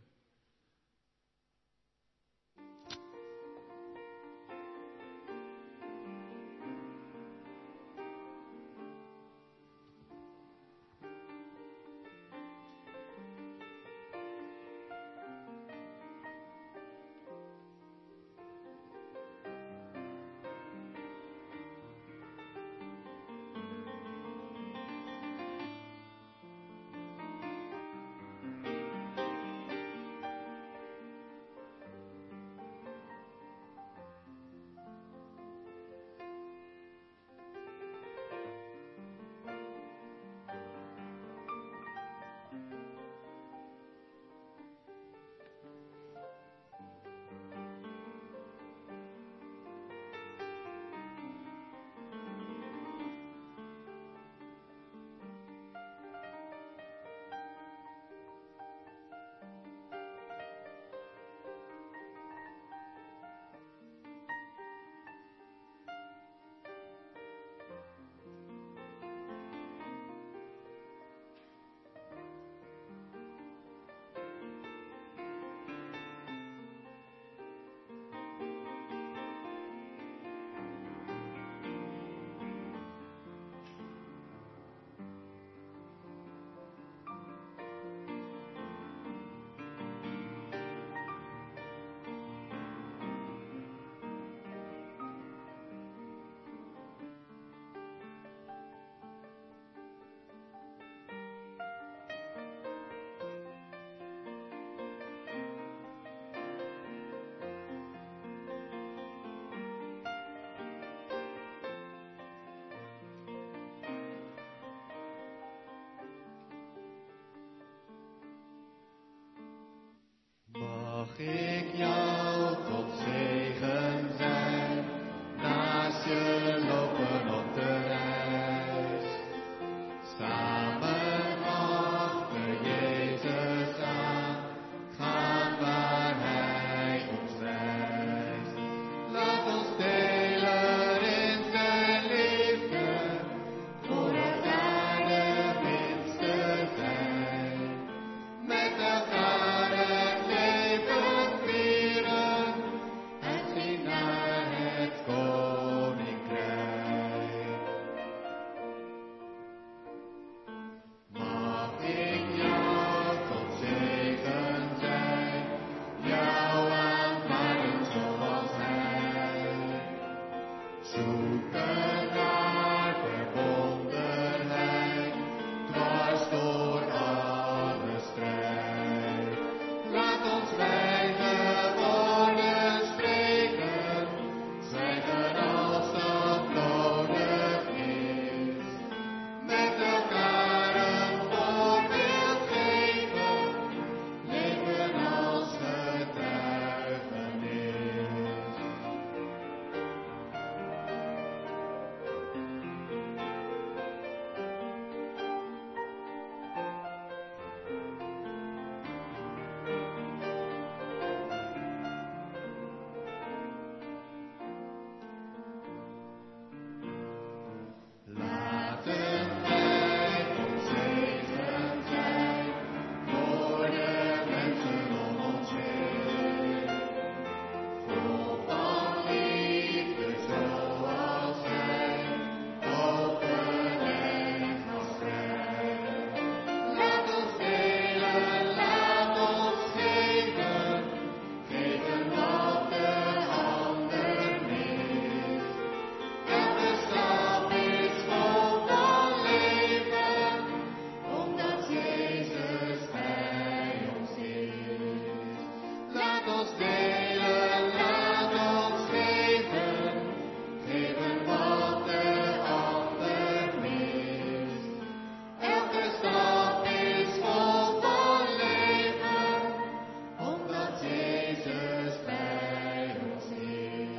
ons delen, laat ons geven, geven wat de ander mist. Elke stap is vol van leven, omdat Jezus bij ons is.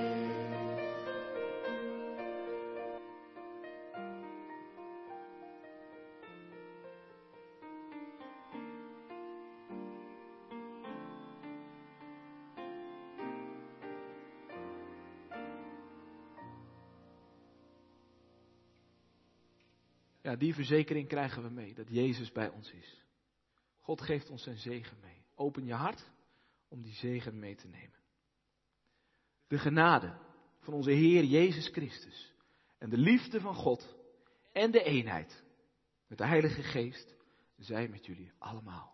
Ja, die verzekering krijgen we mee, dat Jezus bij ons is. God geeft ons zijn zegen mee. Open je hart om die zegen mee te nemen. De genade van onze Heer Jezus Christus en de liefde van God en de eenheid met de Heilige Geest zij met jullie allemaal.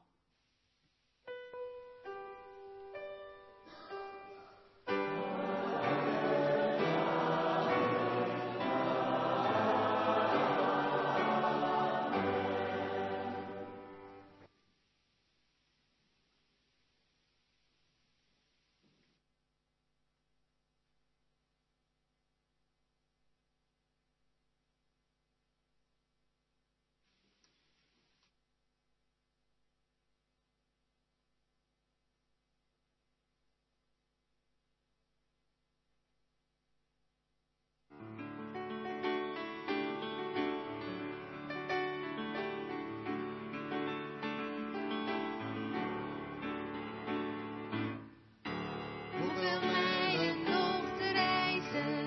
Hoeveel mijlen nog te reizen,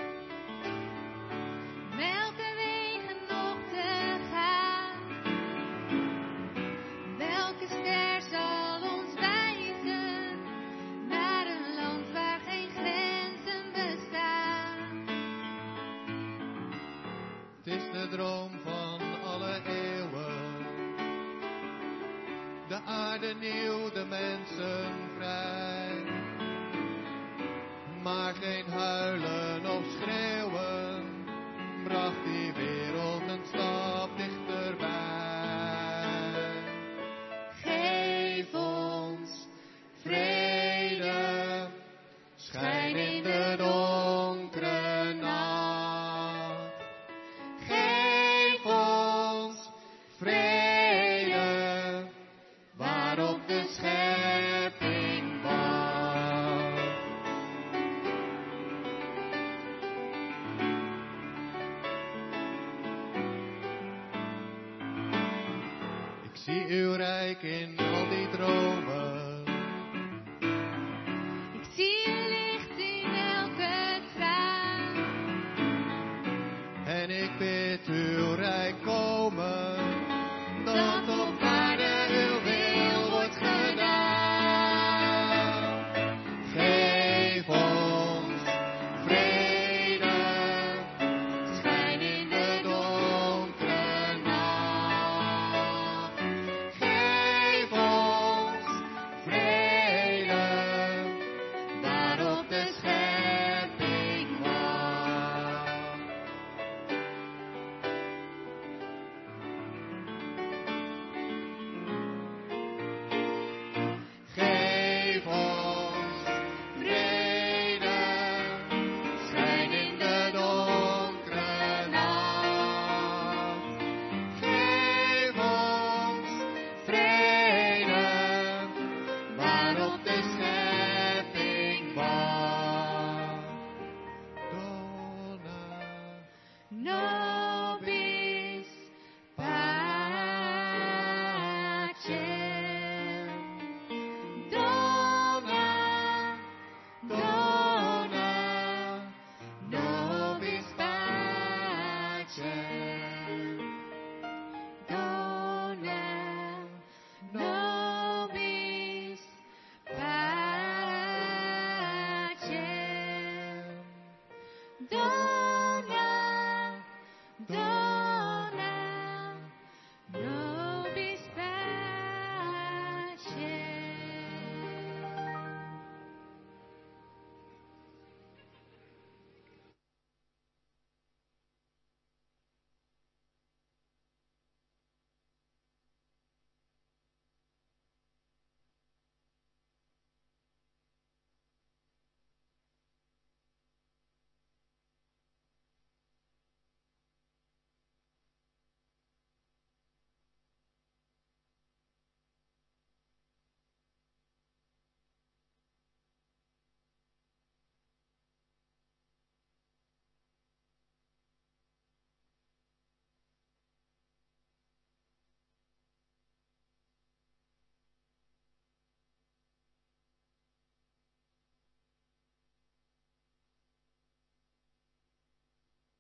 welke wegen nog te gaan, welke ster zal ons wijzen naar een land waar geen grenzen bestaan. Het is de droom van alle eeuwen, de aarde nieuw, de mensen vrij. Maar geen huilen of schreeuwen bracht die wereld een stap dichterbij. Geef ons vrede, schijn in de donkere nacht. Geef ons vrede, waarop de schepping wacht. Ik zie uw rijk in al die dromen,